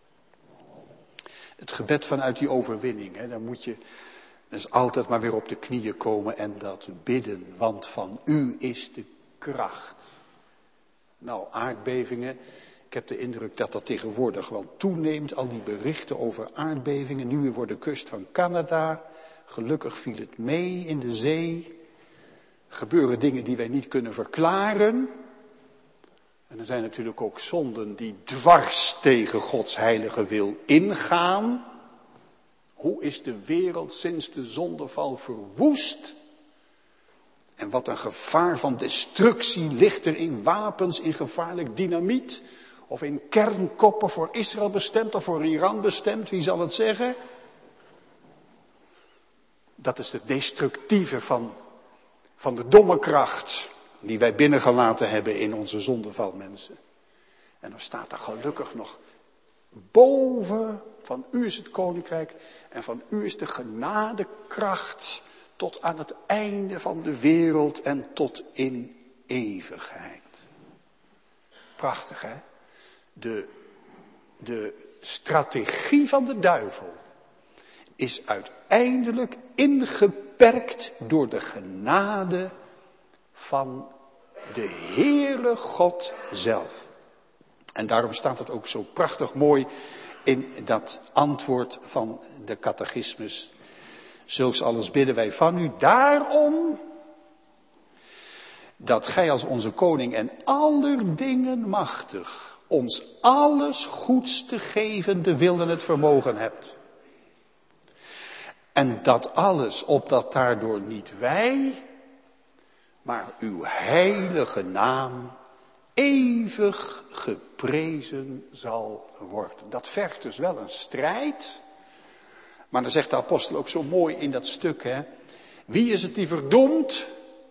Het gebed vanuit die overwinning, hè, dan moet je dus altijd maar weer op de knieën komen en dat bidden. Want van u is de kracht. Nou, aardbevingen. Ik heb de indruk dat dat tegenwoordig wel toeneemt. Al die berichten over aardbevingen. Nu weer voor de kust van Canada. Gelukkig viel het mee in de zee. Gebeuren dingen die wij niet kunnen verklaren. En er zijn natuurlijk ook zonden die dwars tegen Gods heilige wil ingaan. Hoe is de wereld sinds de zondeval verwoest? En wat een gevaar van destructie ligt er in wapens, in gevaarlijk dynamiet. Of in kernkoppen voor Israël bestemd of voor Iran bestemd, wie zal het zeggen? Dat is het destructieve van, van de domme kracht die wij binnengelaten hebben in onze zondevalmensen. En dan staat er gelukkig nog boven, van u is het koninkrijk en van u is de genadekracht tot aan het einde van de wereld en tot in eeuwigheid. Prachtig, hè? De, de strategie van de duivel is uiteindelijk ingeperkt door de genade van de Heere God zelf. En daarom staat het ook zo prachtig mooi in dat antwoord van de catechismus. Zulks alles bidden wij van u, daarom dat gij als onze koning en aller dingen machtig ons alles goeds te geven de wil en het vermogen hebt. En dat alles, opdat daardoor niet wij, maar uw heilige naam eeuwig geprezen zal worden. Dat vergt dus wel een strijd. Maar dan zegt de apostel ook zo mooi in dat stuk, hè. Wie is het die verdoemt?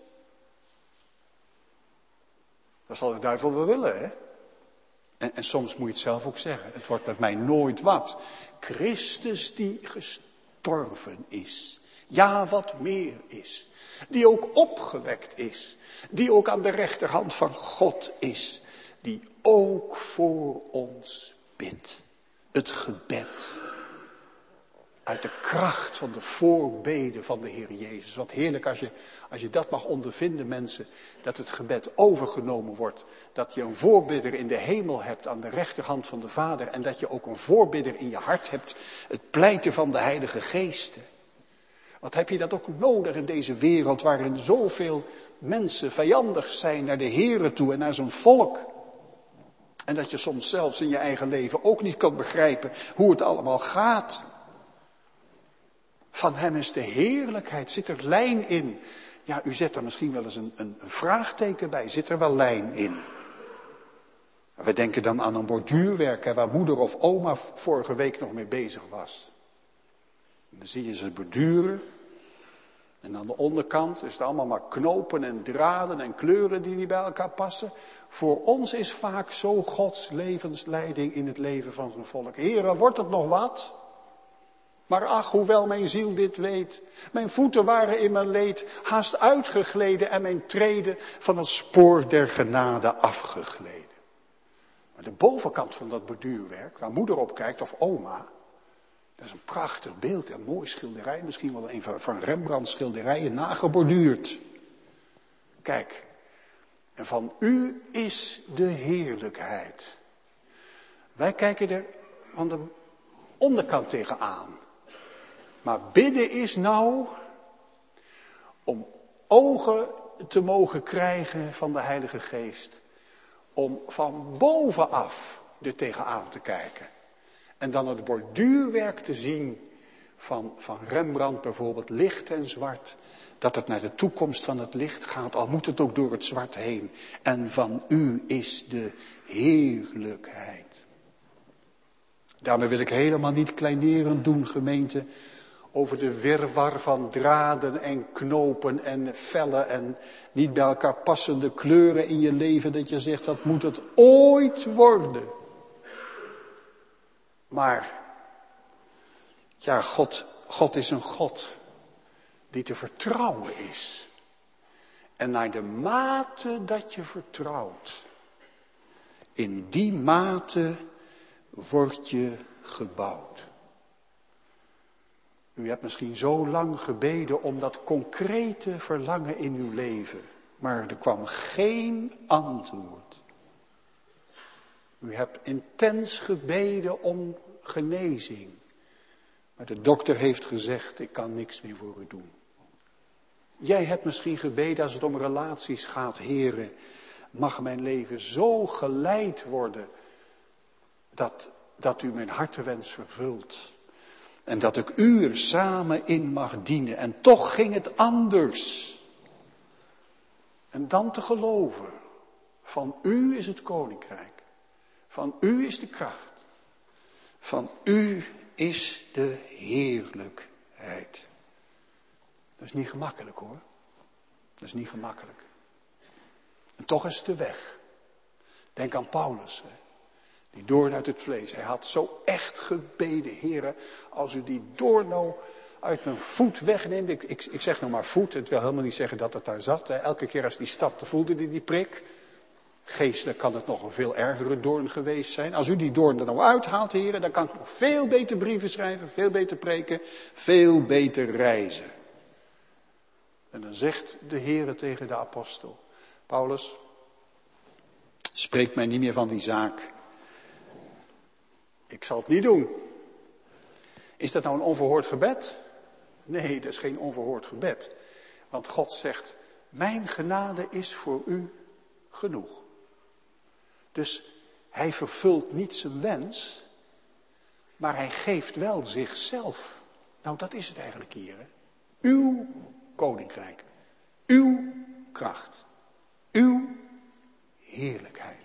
Dat zal de duivel wel willen, hè. En, en soms moet je het zelf ook zeggen. Het wordt met mij nooit wat. Christus die gestorven is. Ja, wat meer is. Die ook opgewekt is. Die ook aan de rechterhand van God is. Die ook voor ons bidt. Het gebed. Uit de kracht van de voorbeden van de Heer Jezus. Wat heerlijk als je, als je dat mag ondervinden, mensen. Dat het gebed overgenomen wordt. Dat je een voorbidder in de hemel hebt aan de rechterhand van de Vader. En dat je ook een voorbidder in je hart hebt. Het pleiten van de Heilige Geest. Wat heb je dat ook nodig in deze wereld waarin zoveel mensen vijandig zijn naar de Heere toe en naar zijn volk. En dat je soms zelfs in je eigen leven ook niet kan begrijpen hoe het allemaal gaat. Van hem is de heerlijkheid, zit er lijn in. Ja, u zet er misschien wel eens een, een, een vraagteken bij, zit er wel lijn in. We denken dan aan een borduurwerk, hè, waar moeder of oma vorige week nog mee bezig was. En dan zie je ze borduren. En aan de onderkant is het allemaal maar knopen en draden en kleuren die niet bij elkaar passen. Voor ons is vaak zo Gods levensleiding in het leven van zijn volk. Heere, wordt het nog wat? Maar ach, hoewel mijn ziel dit weet, mijn voeten waren in mijn leed haast uitgegleden en mijn treden van het spoor der genade afgegleden. Maar de bovenkant van dat borduurwerk, waar moeder op kijkt of oma, dat is een prachtig beeld, een mooi schilderij, misschien wel een van Rembrandts schilderijen, nageborduurd. Kijk, en van u is de heerlijkheid. Wij kijken er van de onderkant tegenaan. Maar bidden is nou om ogen te mogen krijgen van de Heilige Geest. Om van bovenaf er tegenaan te kijken. En dan het borduurwerk te zien van, van Rembrandt bijvoorbeeld, licht en zwart. Dat het naar de toekomst van het licht gaat, al moet het ook door het zwart heen. En van u is de heerlijkheid. Daarmee wil ik helemaal niet kleinerend doen, gemeente, over de wirwar van draden en knopen en vellen en niet bij elkaar passende kleuren in je leven, dat je zegt, dat moet het ooit worden. Maar, ja, God, God is een God die te vertrouwen is. En naar de mate dat je vertrouwt, in die mate word je gebouwd. U hebt misschien zo lang gebeden om dat concrete verlangen in uw leven, maar er kwam geen antwoord. U hebt intens gebeden om genezing, maar de dokter heeft gezegd, ik kan niks meer voor u doen. Jij hebt misschien gebeden als het om relaties gaat, Heere, mag mijn leven zo geleid worden dat, dat u mijn hartenwens vervult. En dat ik u er samen in mag dienen. En toch ging het anders. En dan te geloven, van u is het koninkrijk. Van u is de kracht. Van u is de heerlijkheid. Dat is niet gemakkelijk hoor. Dat is niet gemakkelijk. En toch is het de weg. Denk aan Paulus. Hè. Die doorn uit het vlees. Hij had zo echt gebeden. Heere, als u die doorn nou uit mijn voet wegneemt. Ik, ik, ik zeg nou maar voet. Het wil helemaal niet zeggen dat het daar zat. Hè. Elke keer als die stapte voelde hij die prik. Geestelijk kan het nog een veel ergere doorn geweest zijn. Als u die doorn er nou uithaalt, heren, dan kan ik nog veel beter brieven schrijven. Veel beter preken. Veel beter reizen. En dan zegt de Heere tegen de apostel. Paulus, spreek mij niet meer van die zaak. Ik zal het niet doen. Is dat nou een onverhoord gebed? Nee, dat is geen onverhoord gebed. Want God zegt, mijn genade is voor u genoeg. Dus hij vervult niet zijn wens, maar hij geeft wel zichzelf. Nou, dat is het eigenlijk hier. Hè? Uw koninkrijk, uw kracht, uw heerlijkheid.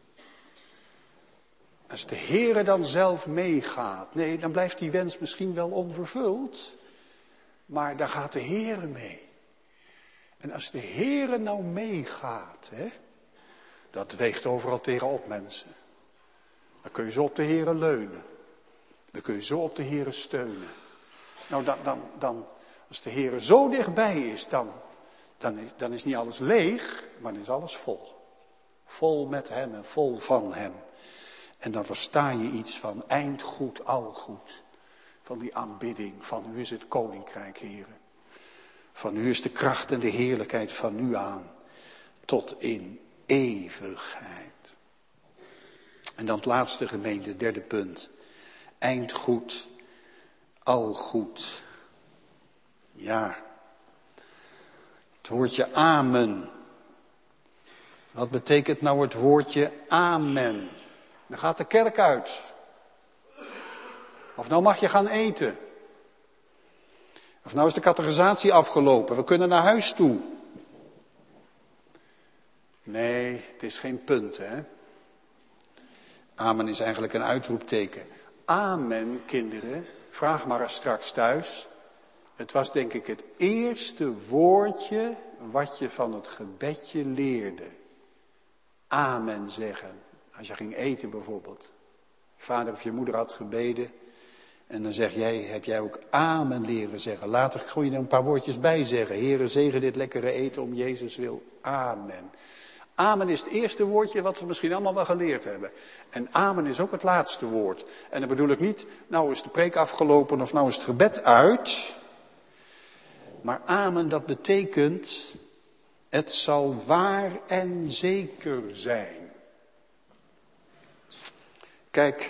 Als de Heere dan zelf meegaat, nee, dan blijft die wens misschien wel onvervuld, maar daar gaat de Heere mee. En als de Heere nou meegaat, hè, dat weegt overal tegenop, mensen. Dan kun je zo op de Heere leunen. Dan kun je zo op de Heere steunen. Nou, dan, dan, dan als de Heere zo dichtbij is, dan, dan, is, dan is niet alles leeg, maar dan is alles vol. Vol met hem en vol van hem. En dan versta je iets van eindgoed, al goed. Van die aanbidding, van u is het koninkrijk, Heere. Van u is de kracht en de heerlijkheid van nu aan. Tot in eeuwigheid. En dan het laatste gemeente, derde punt. Eindgoed, al goed. Ja. Het woordje amen. Wat betekent nou het woordje amen? Dan gaat de kerk uit. Of nou mag je gaan eten. Of nou is de catechisatie afgelopen. We kunnen naar huis toe. Nee, het is geen punt, hè. Amen is eigenlijk een uitroepteken. Amen, kinderen. Vraag maar eens straks thuis. Het was denk ik het eerste woordje wat je van het gebedje leerde. Amen zeggen. Als je ging eten bijvoorbeeld. Je vader of je moeder had gebeden. En dan zeg jij, heb jij ook amen leren zeggen. Later gooi je er een paar woordjes bij zeggen. Heere, zegen dit lekkere eten om Jezus wil. Amen. Amen is het eerste woordje wat we misschien allemaal wel geleerd hebben. En amen is ook het laatste woord. En dan bedoel ik niet, nou is de preek afgelopen of nou is het gebed uit. Maar amen, dat betekent, het zal waar en zeker zijn. Kijk,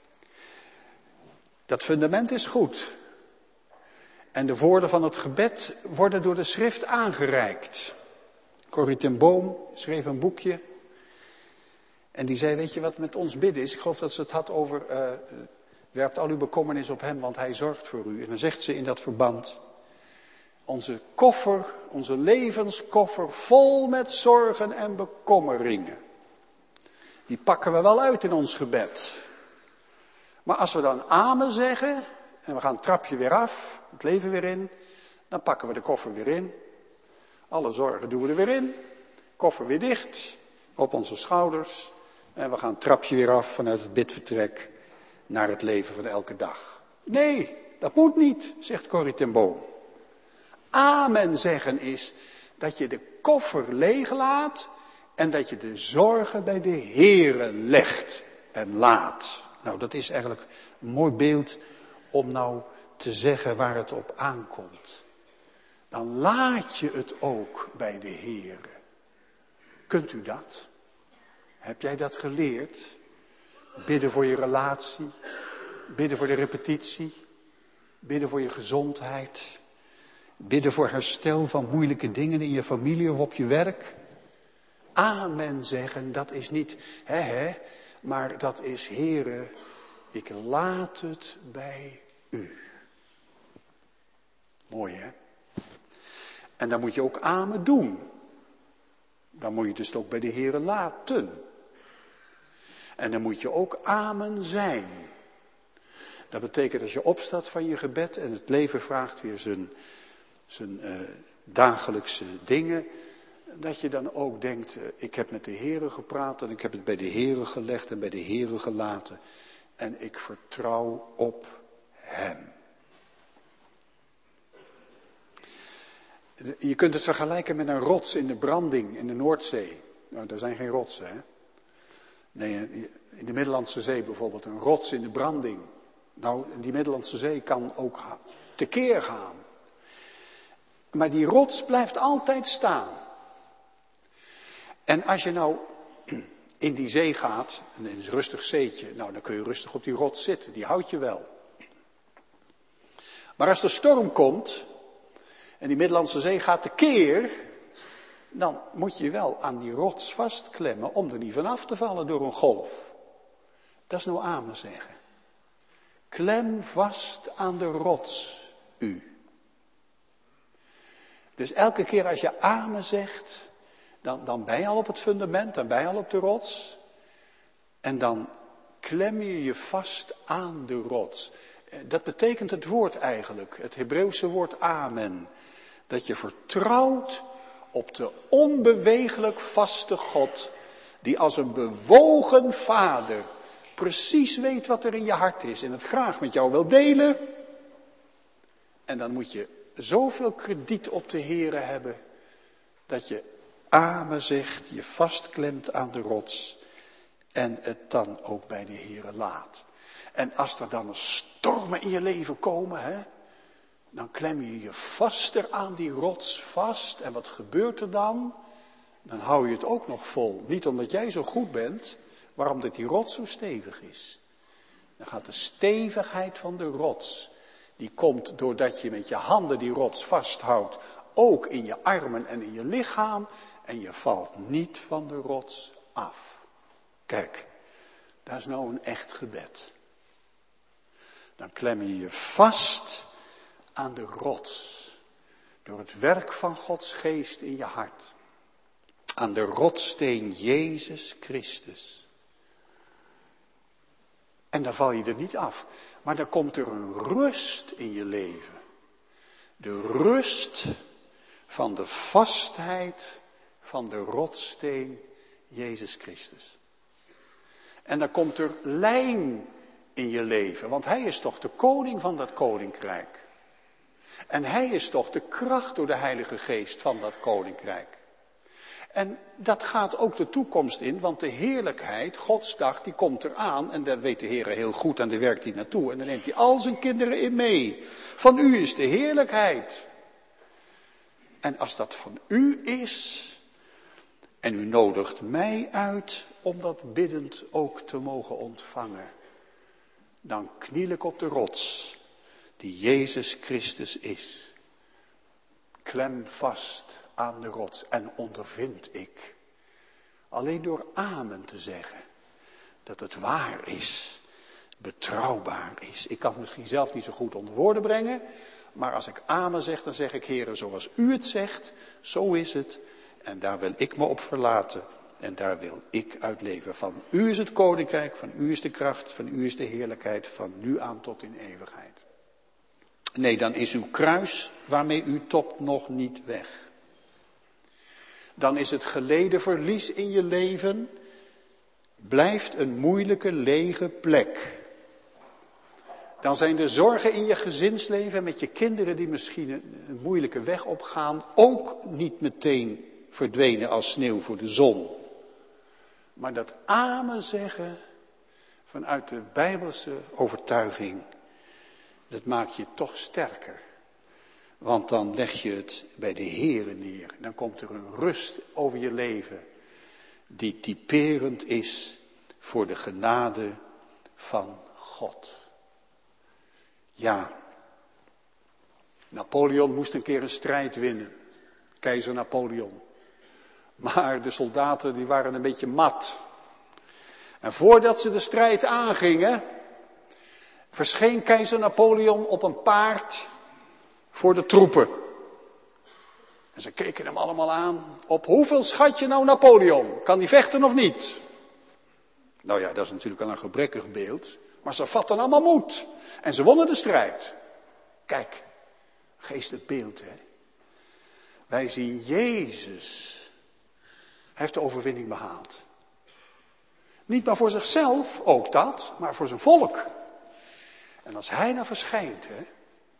dat fundament is goed. En de woorden van het gebed worden door de schrift aangereikt. Corrie ten Boom schreef een boekje. En die zei, weet je wat met ons bidden is? Ik geloof dat ze het had over, uh, werpt al uw bekommernis op hem, want hij zorgt voor u. En dan zegt ze in dat verband, onze koffer, onze levenskoffer vol met zorgen en bekommeringen. Die pakken we wel uit in ons gebed. Maar als we dan amen zeggen, en we gaan het trapje weer af, het leven weer in, dan pakken we de koffer weer in. Alle zorgen doen we er weer in. Koffer weer dicht, op onze schouders. En we gaan het trapje weer af vanuit het bidvertrek naar het leven van elke dag. Nee, dat moet niet, zegt Corrie ten Boom. Amen zeggen is dat je de koffer leeglaat en dat je de zorgen bij de Heere legt en laat. Nou, dat is eigenlijk een mooi beeld om nou te zeggen waar het op aankomt. Dan laat je het ook bij de Heere. Kunt u dat? Heb jij dat geleerd? Bidden voor je relatie, bidden voor de repetitie, bidden voor je gezondheid, bidden voor herstel van moeilijke dingen in je familie of op je werk. Amen zeggen, dat is niet hè hè, maar dat is Heere, ik laat het bij u. Mooi hè? En dan moet je ook amen doen. Dan moet je het dus ook bij de Heere laten. En dan moet je ook amen zijn. Dat betekent als je opstaat van je gebed en het leven vraagt weer zijn, zijn uh, dagelijkse dingen. Dat je dan ook denkt, uh, ik heb met de Heere gepraat en ik heb het bij de Heere gelegd en bij de Heere gelaten. En ik vertrouw op Hem. Je kunt het vergelijken met een rots in de branding in de Noordzee. Nou, daar zijn geen rotsen, hè. Nee, in de Middellandse Zee bijvoorbeeld, een rots in de branding. Nou, die Middellandse Zee kan ook tekeer gaan. Maar die rots blijft altijd staan. En als je nou in die zee gaat, in een rustig zeetje, nou dan kun je rustig op die rots zitten, die houdt je wel. Maar als de storm komt en die Middellandse Zee gaat tekeer, dan moet je wel aan die rots vastklemmen om er niet vanaf te vallen door een golf. Dat is nou amen zeggen. Klem vast aan de rots, u. Dus elke keer als je amen zegt, dan, dan ben je al op het fundament, dan ben je al op de rots. En dan klem je je vast aan de rots. Dat betekent het woord eigenlijk, het Hebreeuwse woord amen. Dat je vertrouwt op de onbeweeglijk vaste God, die als een bewogen vader precies weet wat er in je hart is en het graag met jou wil delen. En dan moet je zoveel krediet op de Heere hebben, dat je amen zegt, je vastklemt aan de rots en het dan ook bij de Heere laat. En als er dan stormen in je leven komen, hè, dan klem je je vaster aan die rots vast. En wat gebeurt er dan? Dan hou je het ook nog vol. Niet omdat jij zo goed bent, maar omdat die rots zo stevig is. Dan gaat de stevigheid van de rots, die komt doordat je met je handen die rots vasthoudt, ook in je armen en in je lichaam. En je valt niet van de rots af. Kijk, dat is nou een echt gebed. Dan klem je je vast aan de rots. Door het werk van Gods geest in je hart. Aan de rotssteen Jezus Christus. En dan val je er niet af. Maar dan komt er een rust in je leven. De rust van de vastheid van de rotssteen Jezus Christus. En dan komt er lijn in je leven. Want hij is toch de koning van dat koninkrijk. En hij is toch de kracht door de Heilige Geest van dat koninkrijk. En dat gaat ook de toekomst in, want de heerlijkheid, Gods dag, die komt eraan. En daar weet de Heer heel goed en daar werkt hij naartoe. En dan neemt hij al zijn kinderen in mee. Van u is de heerlijkheid. En als dat van u is, en u nodigt mij uit om dat biddend ook te mogen ontvangen, dan kniel ik op de rots die Jezus Christus is. Klem vast aan de rots en ondervind ik, alleen door amen te zeggen, dat het waar is, betrouwbaar is. Ik kan het misschien zelf niet zo goed onder woorden brengen, maar als ik amen zeg, dan zeg ik, Heere, zoals u het zegt, zo is het. En daar wil ik me op verlaten en daar wil ik uit leven. Van u is het koninkrijk, van u is de kracht, van u is de heerlijkheid, van nu aan tot in eeuwigheid. Nee, dan is uw kruis waarmee u topt nog niet weg. Dan is het geleden verlies in je leven, blijft een moeilijke lege plek. Dan zijn de zorgen in je gezinsleven met je kinderen die misschien een, een moeilijke weg opgaan, ook niet meteen verdwenen als sneeuw voor de zon. Maar dat amen zeggen vanuit de Bijbelse overtuiging, dat maakt je toch sterker. Want dan leg je het bij de Heere neer. Dan komt er een rust over je leven die typerend is voor de genade van God. Ja, Napoleon moest een keer een strijd winnen. Keizer Napoleon. Maar de soldaten die waren een beetje mat. En voordat ze de strijd aangingen, verscheen keizer Napoleon op een paard voor de troepen. En ze keken hem allemaal aan. Op hoeveel schat je nou Napoleon? Kan die vechten of niet? Nou ja, dat is natuurlijk al een gebrekkig beeld. Maar ze vatten allemaal moed. En ze wonnen de strijd. Kijk, geestelijk beeld, hè. Wij zien Jezus. Hij heeft de overwinning behaald. Niet maar voor zichzelf, ook dat, maar voor zijn volk. En als hij nou verschijnt, hè,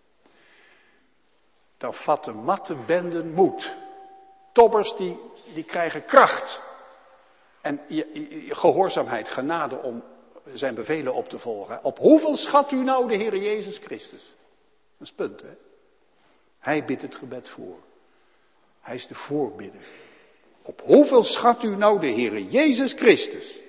dan vatten matte benden moed. Tobbers die, die krijgen kracht. En je, je, gehoorzaamheid, genade om zijn bevelen op te volgen. Op hoeveel schat u nou de Heer Jezus Christus? Dat is het punt, hè. Hij bidt het gebed voor. Hij is de voorbidder. Op hoeveel schat u nou de Heer Jezus Christus?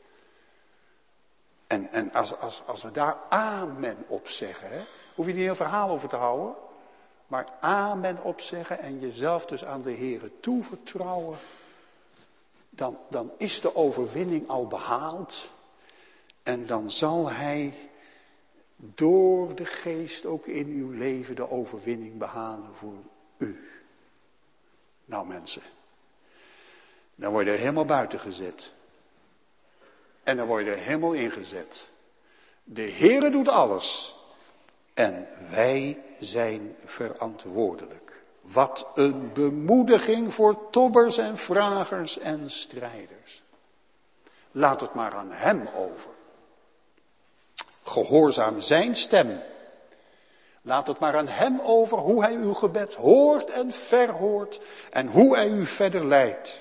En, en als, als, als we daar amen op zeggen, hè, hoef je niet een heel verhaal over te houden. Maar amen op zeggen en jezelf dus aan de Heer toevertrouwen. Dan, dan is de overwinning al behaald. En dan zal Hij door de geest ook in uw leven de overwinning behalen voor u. Nou mensen, dan word je er helemaal buiten gezet. En dan word je er helemaal ingezet. De Heere doet alles. En wij zijn verantwoordelijk. Wat een bemoediging voor tobbers en vragers en strijders. Laat het maar aan Hem over. Gehoorzaam zijn stem. Laat het maar aan Hem over hoe Hij uw gebed hoort en verhoort. En hoe Hij u verder leidt.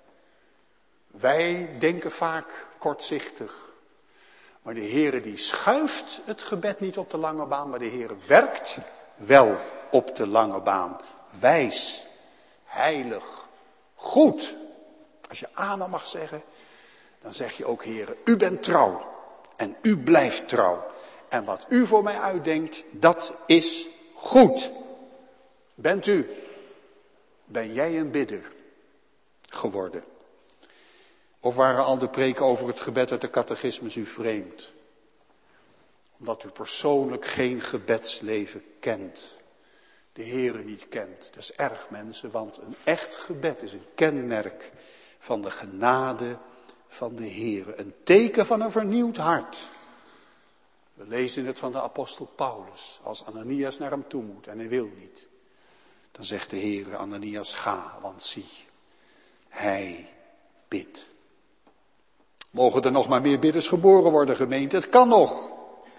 Wij denken vaak kortzichtig. Maar de Heere die schuift het gebed niet op de lange baan. Maar de Heere werkt wel op de lange baan. Wijs, heilig, goed. Als je amen mag zeggen, dan zeg je ook Heere, u bent trouw. En u blijft trouw. En wat u voor mij uitdenkt, dat is goed. Bent u, ben jij een bidder geworden? Of waren al de preken over het gebed uit de catechismus u vreemd? Omdat u persoonlijk geen gebedsleven kent. De Heere niet kent. Dat is erg mensen, want een echt gebed is een kenmerk van de genade van de Heere. Een teken van een vernieuwd hart. We lezen het van de apostel Paulus. Als Ananias naar hem toe moet en hij wil niet. Dan zegt de Heere, Ananias ga, want zie, hij bidt. Mogen er nog maar meer bidders geboren worden, gemeente? Het kan nog.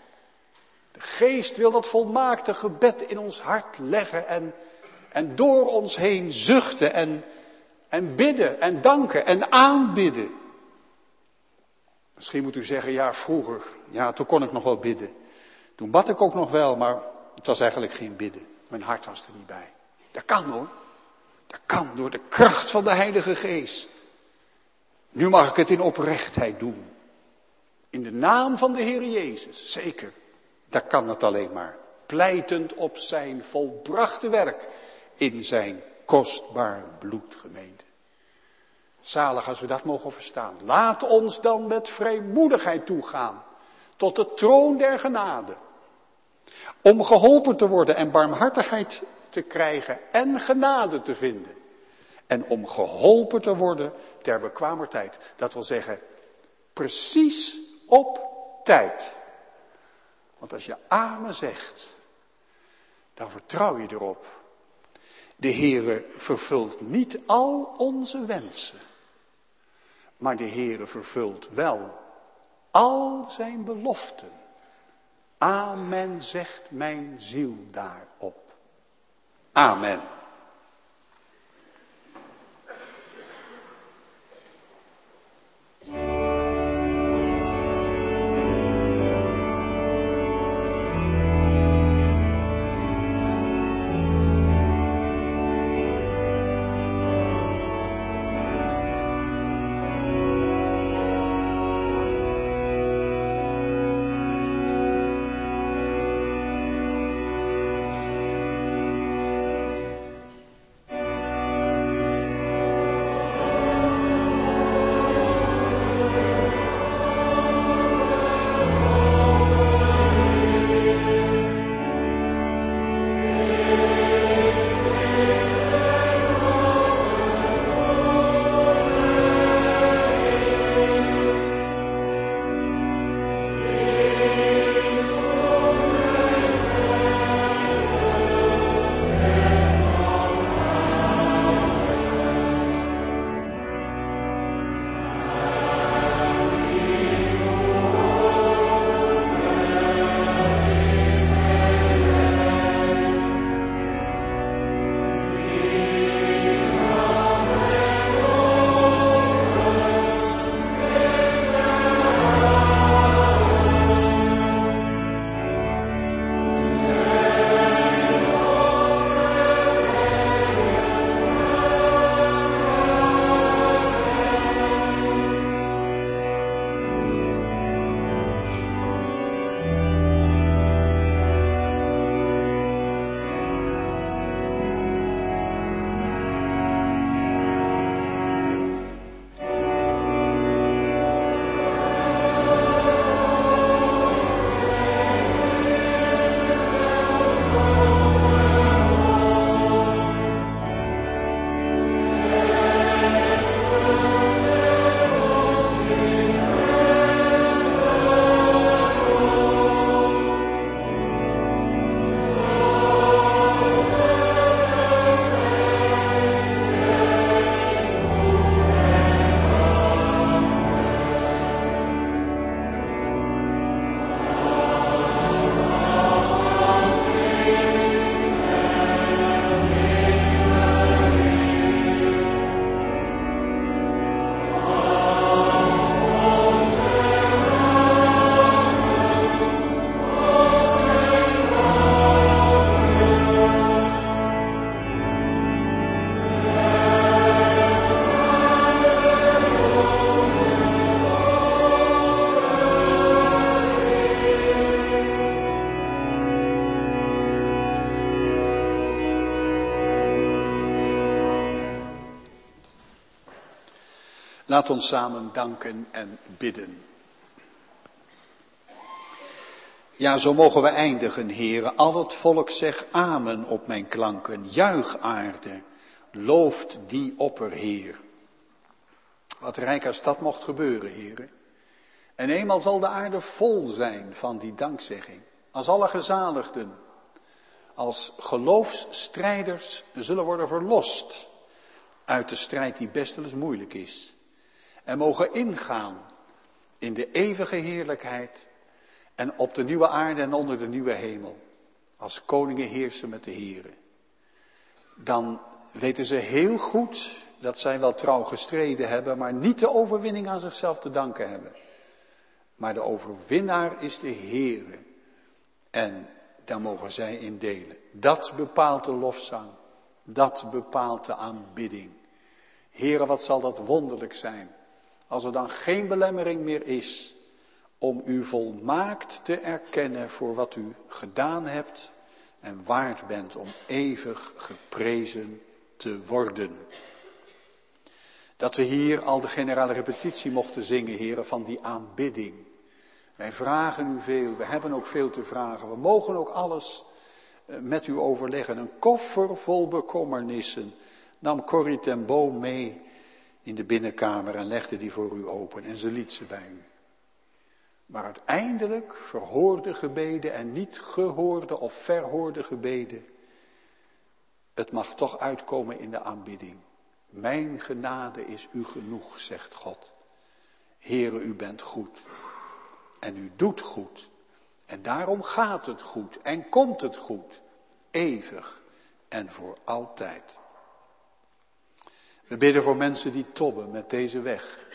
Geest wil dat volmaakte gebed in ons hart leggen en, en door ons heen zuchten en, en bidden en danken en aanbidden. Misschien moet u zeggen, ja vroeger, ja toen kon ik nog wel bidden. Toen bad ik ook nog wel, maar het was eigenlijk geen bidden. Mijn hart was er niet bij. Dat kan hoor. Dat kan door de kracht van de Heilige Geest. Nu mag ik het in oprechtheid doen. In de naam van de Heer Jezus, zeker. Dat kan het alleen maar. Pleitend op zijn volbrachte werk in zijn kostbaar bloed, gemeente. Zalig als we dat mogen verstaan. Laat ons dan met vrijmoedigheid toegaan tot de troon der genade. Om geholpen te worden en barmhartigheid te krijgen en genade te vinden. En om geholpen te worden ter bekwamer tijd. Dat wil zeggen, precies op tijd. Want als je amen zegt, dan vertrouw je erop. De Heere vervult niet al onze wensen. Maar de Heere vervult wel al zijn beloften. Amen, zegt mijn ziel daarop. Amen. Laat ons samen danken en bidden. Ja, zo mogen we eindigen, Heere. Al het volk zegt amen op mijn klanken. Juich aarde, looft die opperheer. Wat rijk als dat mocht gebeuren, Heere. En eenmaal zal de aarde vol zijn van die dankzegging. Als alle gezaligden, als geloofsstrijders zullen worden verlost uit de strijd die best wel eens moeilijk is. En mogen ingaan in de eeuwige heerlijkheid En op de nieuwe aarde en onder de nieuwe hemel, als koningen heersen met de Heren, dan weten ze heel goed dat zij wel trouw gestreden hebben, maar niet de overwinning aan zichzelf te danken hebben. Maar de overwinnaar is de Heere. En daar mogen zij in delen. Dat bepaalt de lofzang. Dat bepaalt de aanbidding. Heere, wat zal dat wonderlijk zijn. Als er dan geen belemmering meer is om u volmaakt te erkennen voor wat u gedaan hebt en waard bent om eeuwig geprezen te worden. Dat we hier al de generale repetitie mochten zingen, heren, van die aanbidding. Wij vragen u veel, we hebben ook veel te vragen. We mogen ook alles met u overleggen. Een koffer vol bekommernissen nam Corrie ten Boom mee in de binnenkamer en legde die voor u open. En ze liet ze bij u. Maar uiteindelijk verhoorde gebeden en niet gehoorde of verhoorde gebeden. Het mag toch uitkomen in de aanbidding. Mijn genade is u genoeg, zegt God. Heere, u bent goed. En u doet goed. En daarom gaat het goed en komt het goed. Eeuwig en voor altijd. We bidden voor mensen die tobben met deze weg.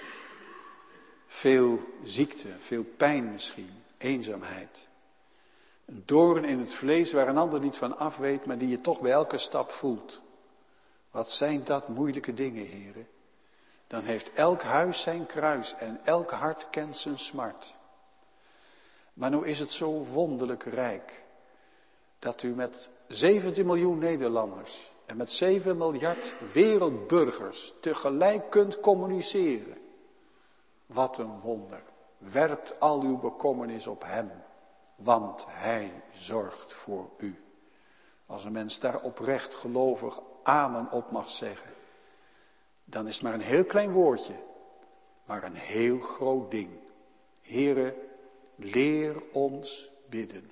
Veel ziekte, veel pijn misschien, eenzaamheid. Een doorn in het vlees waar een ander niet van af weet, maar die je toch bij elke stap voelt. Wat zijn dat moeilijke dingen, heren. Dan heeft elk huis zijn kruis en elk hart kent zijn smart. Maar nu is het zo wonderlijk rijk dat u met zeventien miljoen Nederlanders en met zeven miljard wereldburgers tegelijk kunt communiceren. Wat een wonder. Werpt al uw bekommernis op hem, want hij zorgt voor u. Als een mens daar oprecht gelovig amen op mag zeggen, dan is het maar een heel klein woordje, maar een heel groot ding. Heere, leer ons bidden.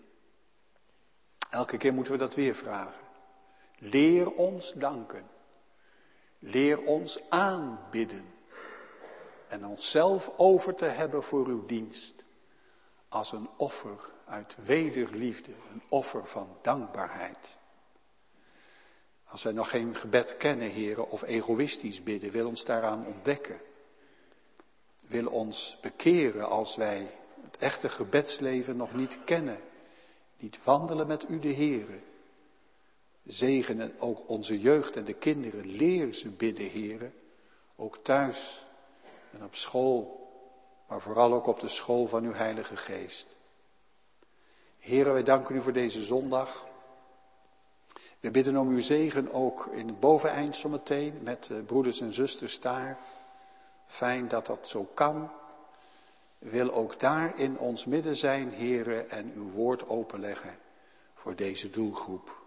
Elke keer moeten we dat weer vragen. Leer ons danken. Leer ons aanbidden. En onszelf over te hebben voor uw dienst. Als een offer uit wederliefde. Een offer van dankbaarheid. Als wij nog geen gebed kennen, heren, of egoïstisch bidden, wil ons daaraan ontdekken. Wil ons bekeren als wij het echte gebedsleven nog niet kennen. Niet wandelen met u de Heere. Zegenen ook onze jeugd en de kinderen. Leer ze bidden, heren. Ook thuis en op school. Maar vooral ook op de school van uw Heilige Geest. Heren, wij danken u voor deze zondag. We bidden om uw zegen ook in het boveneind zometeen. Met broeders en zusters daar. Fijn dat dat zo kan. Wil ook daar in ons midden zijn, heren, en uw woord openleggen voor deze doelgroep.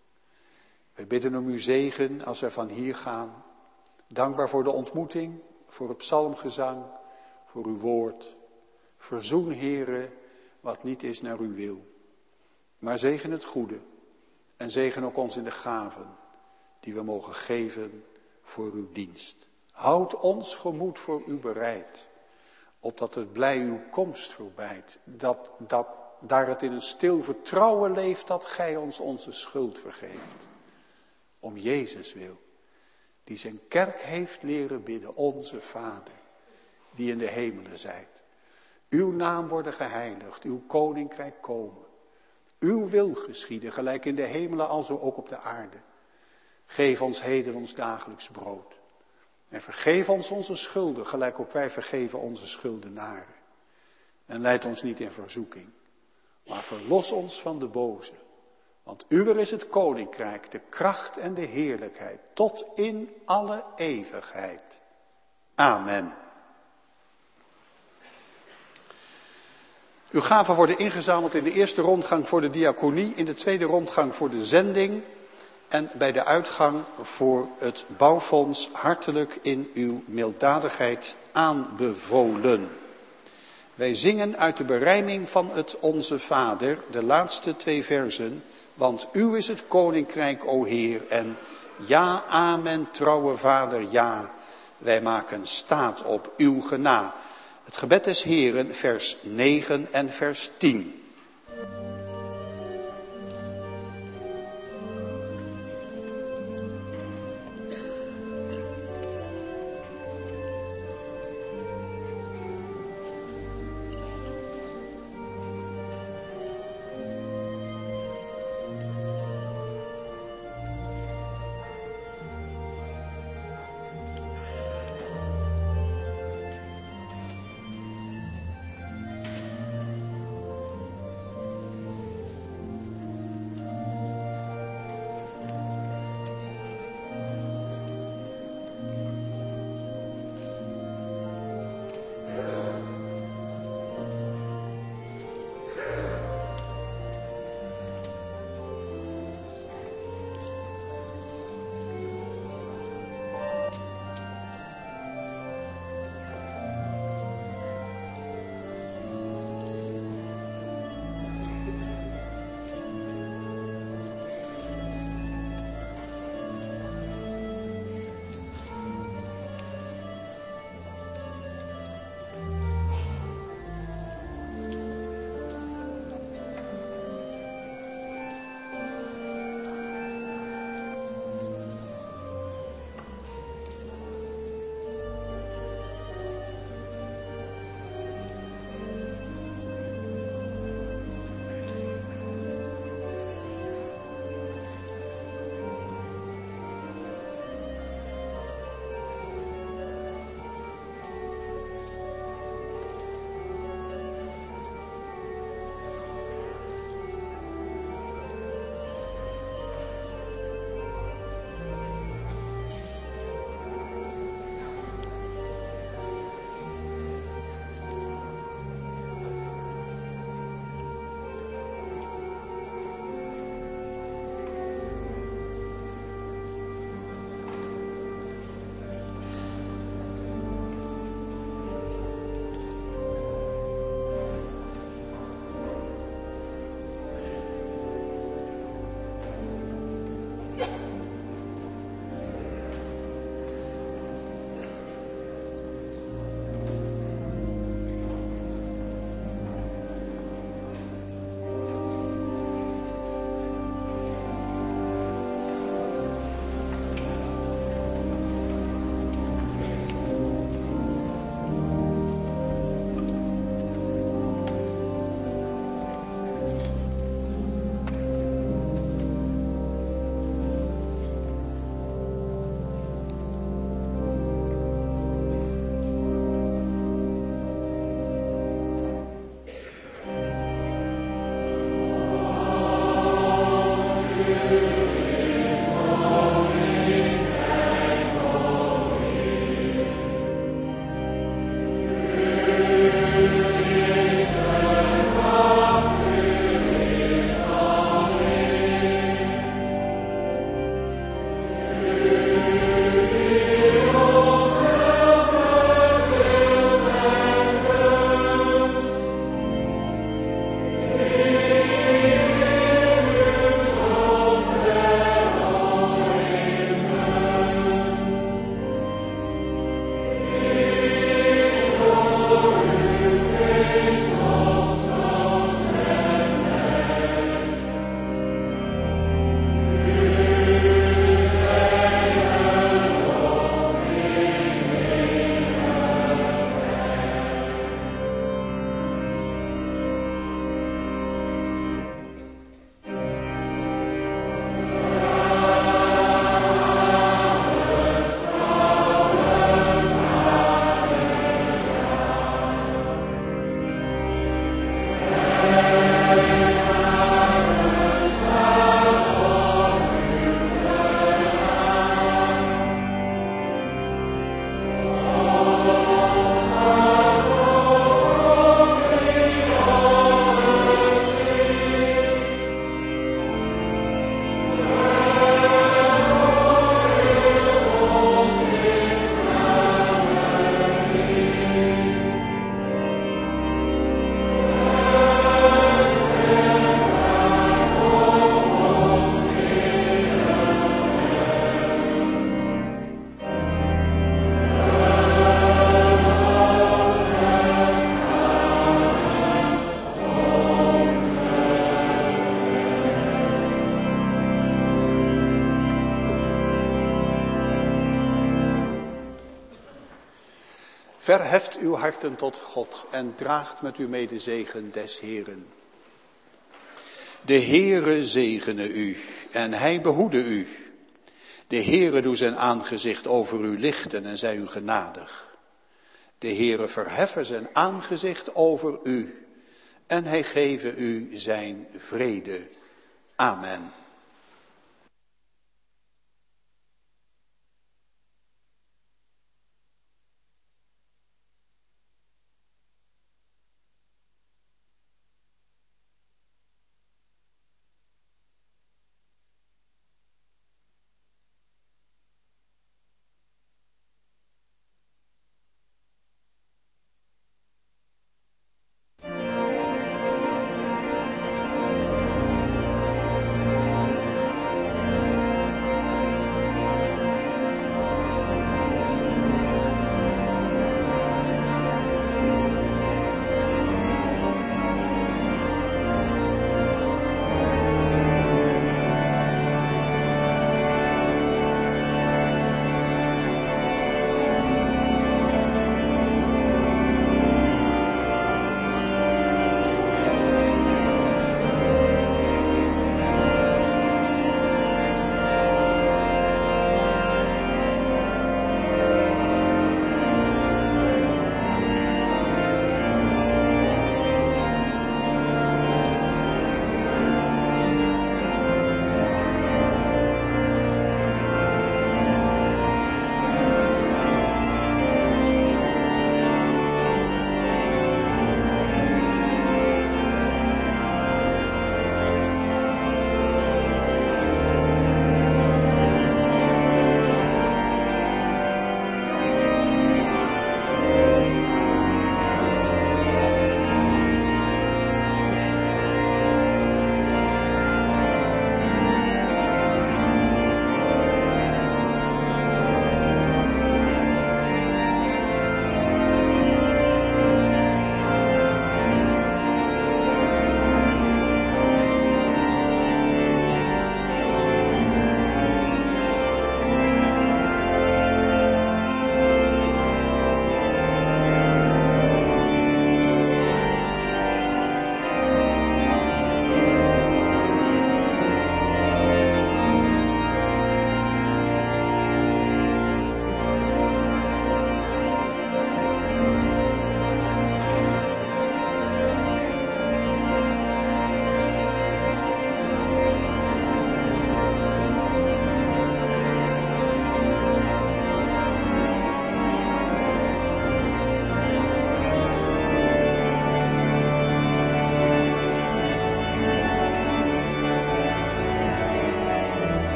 We bidden om uw zegen als we van hier gaan. Dankbaar voor de ontmoeting, voor het psalmgezang, voor uw woord. Verzoen, heren, wat niet is naar uw wil. Maar zegen het goede en zegen ook ons in de gaven die we mogen geven voor uw dienst. Houd ons gemoed voor u bereid. Opdat het blij uw komst voorbijt. Dat, dat daar het in een stil vertrouwen leeft dat gij ons onze schuld vergeeft. Om Jezus wil. Die zijn kerk heeft leren bidden. Onze Vader. Die in de hemelen zijt. Uw naam worden geheiligd. Uw koninkrijk komen. Uw wil geschieden. Gelijk in de hemelen als ook op de aarde. Geef ons heden ons dagelijks brood. En vergeef ons onze schulden, gelijk ook wij vergeven onze schuldenaren. En leid ons niet in verzoeking, maar verlos ons van de boze. Want uwer is het koninkrijk, de kracht en de heerlijkheid, tot in alle eeuwigheid. Amen. Uw gaven worden ingezameld in de eerste rondgang voor de diaconie, in de tweede rondgang voor de zending. En bij de uitgang voor het bouwfonds hartelijk in uw milddadigheid aanbevolen. Wij zingen uit de berijming van het Onze Vader, de laatste twee versen. Want uw is het koninkrijk, o Heer, en ja, amen, trouwe Vader, ja. Wij maken staat op uw gena. Het gebed des Heren, vers negen en vers tien. Verheft uw harten tot God en draagt met u mee de zegen des Heeren. De Heere zegene u en hij behoede u. De Heere doe zijn aangezicht over u lichten en zij u genadig. De Heere verheffen zijn aangezicht over u en hij geven u zijn vrede. Amen.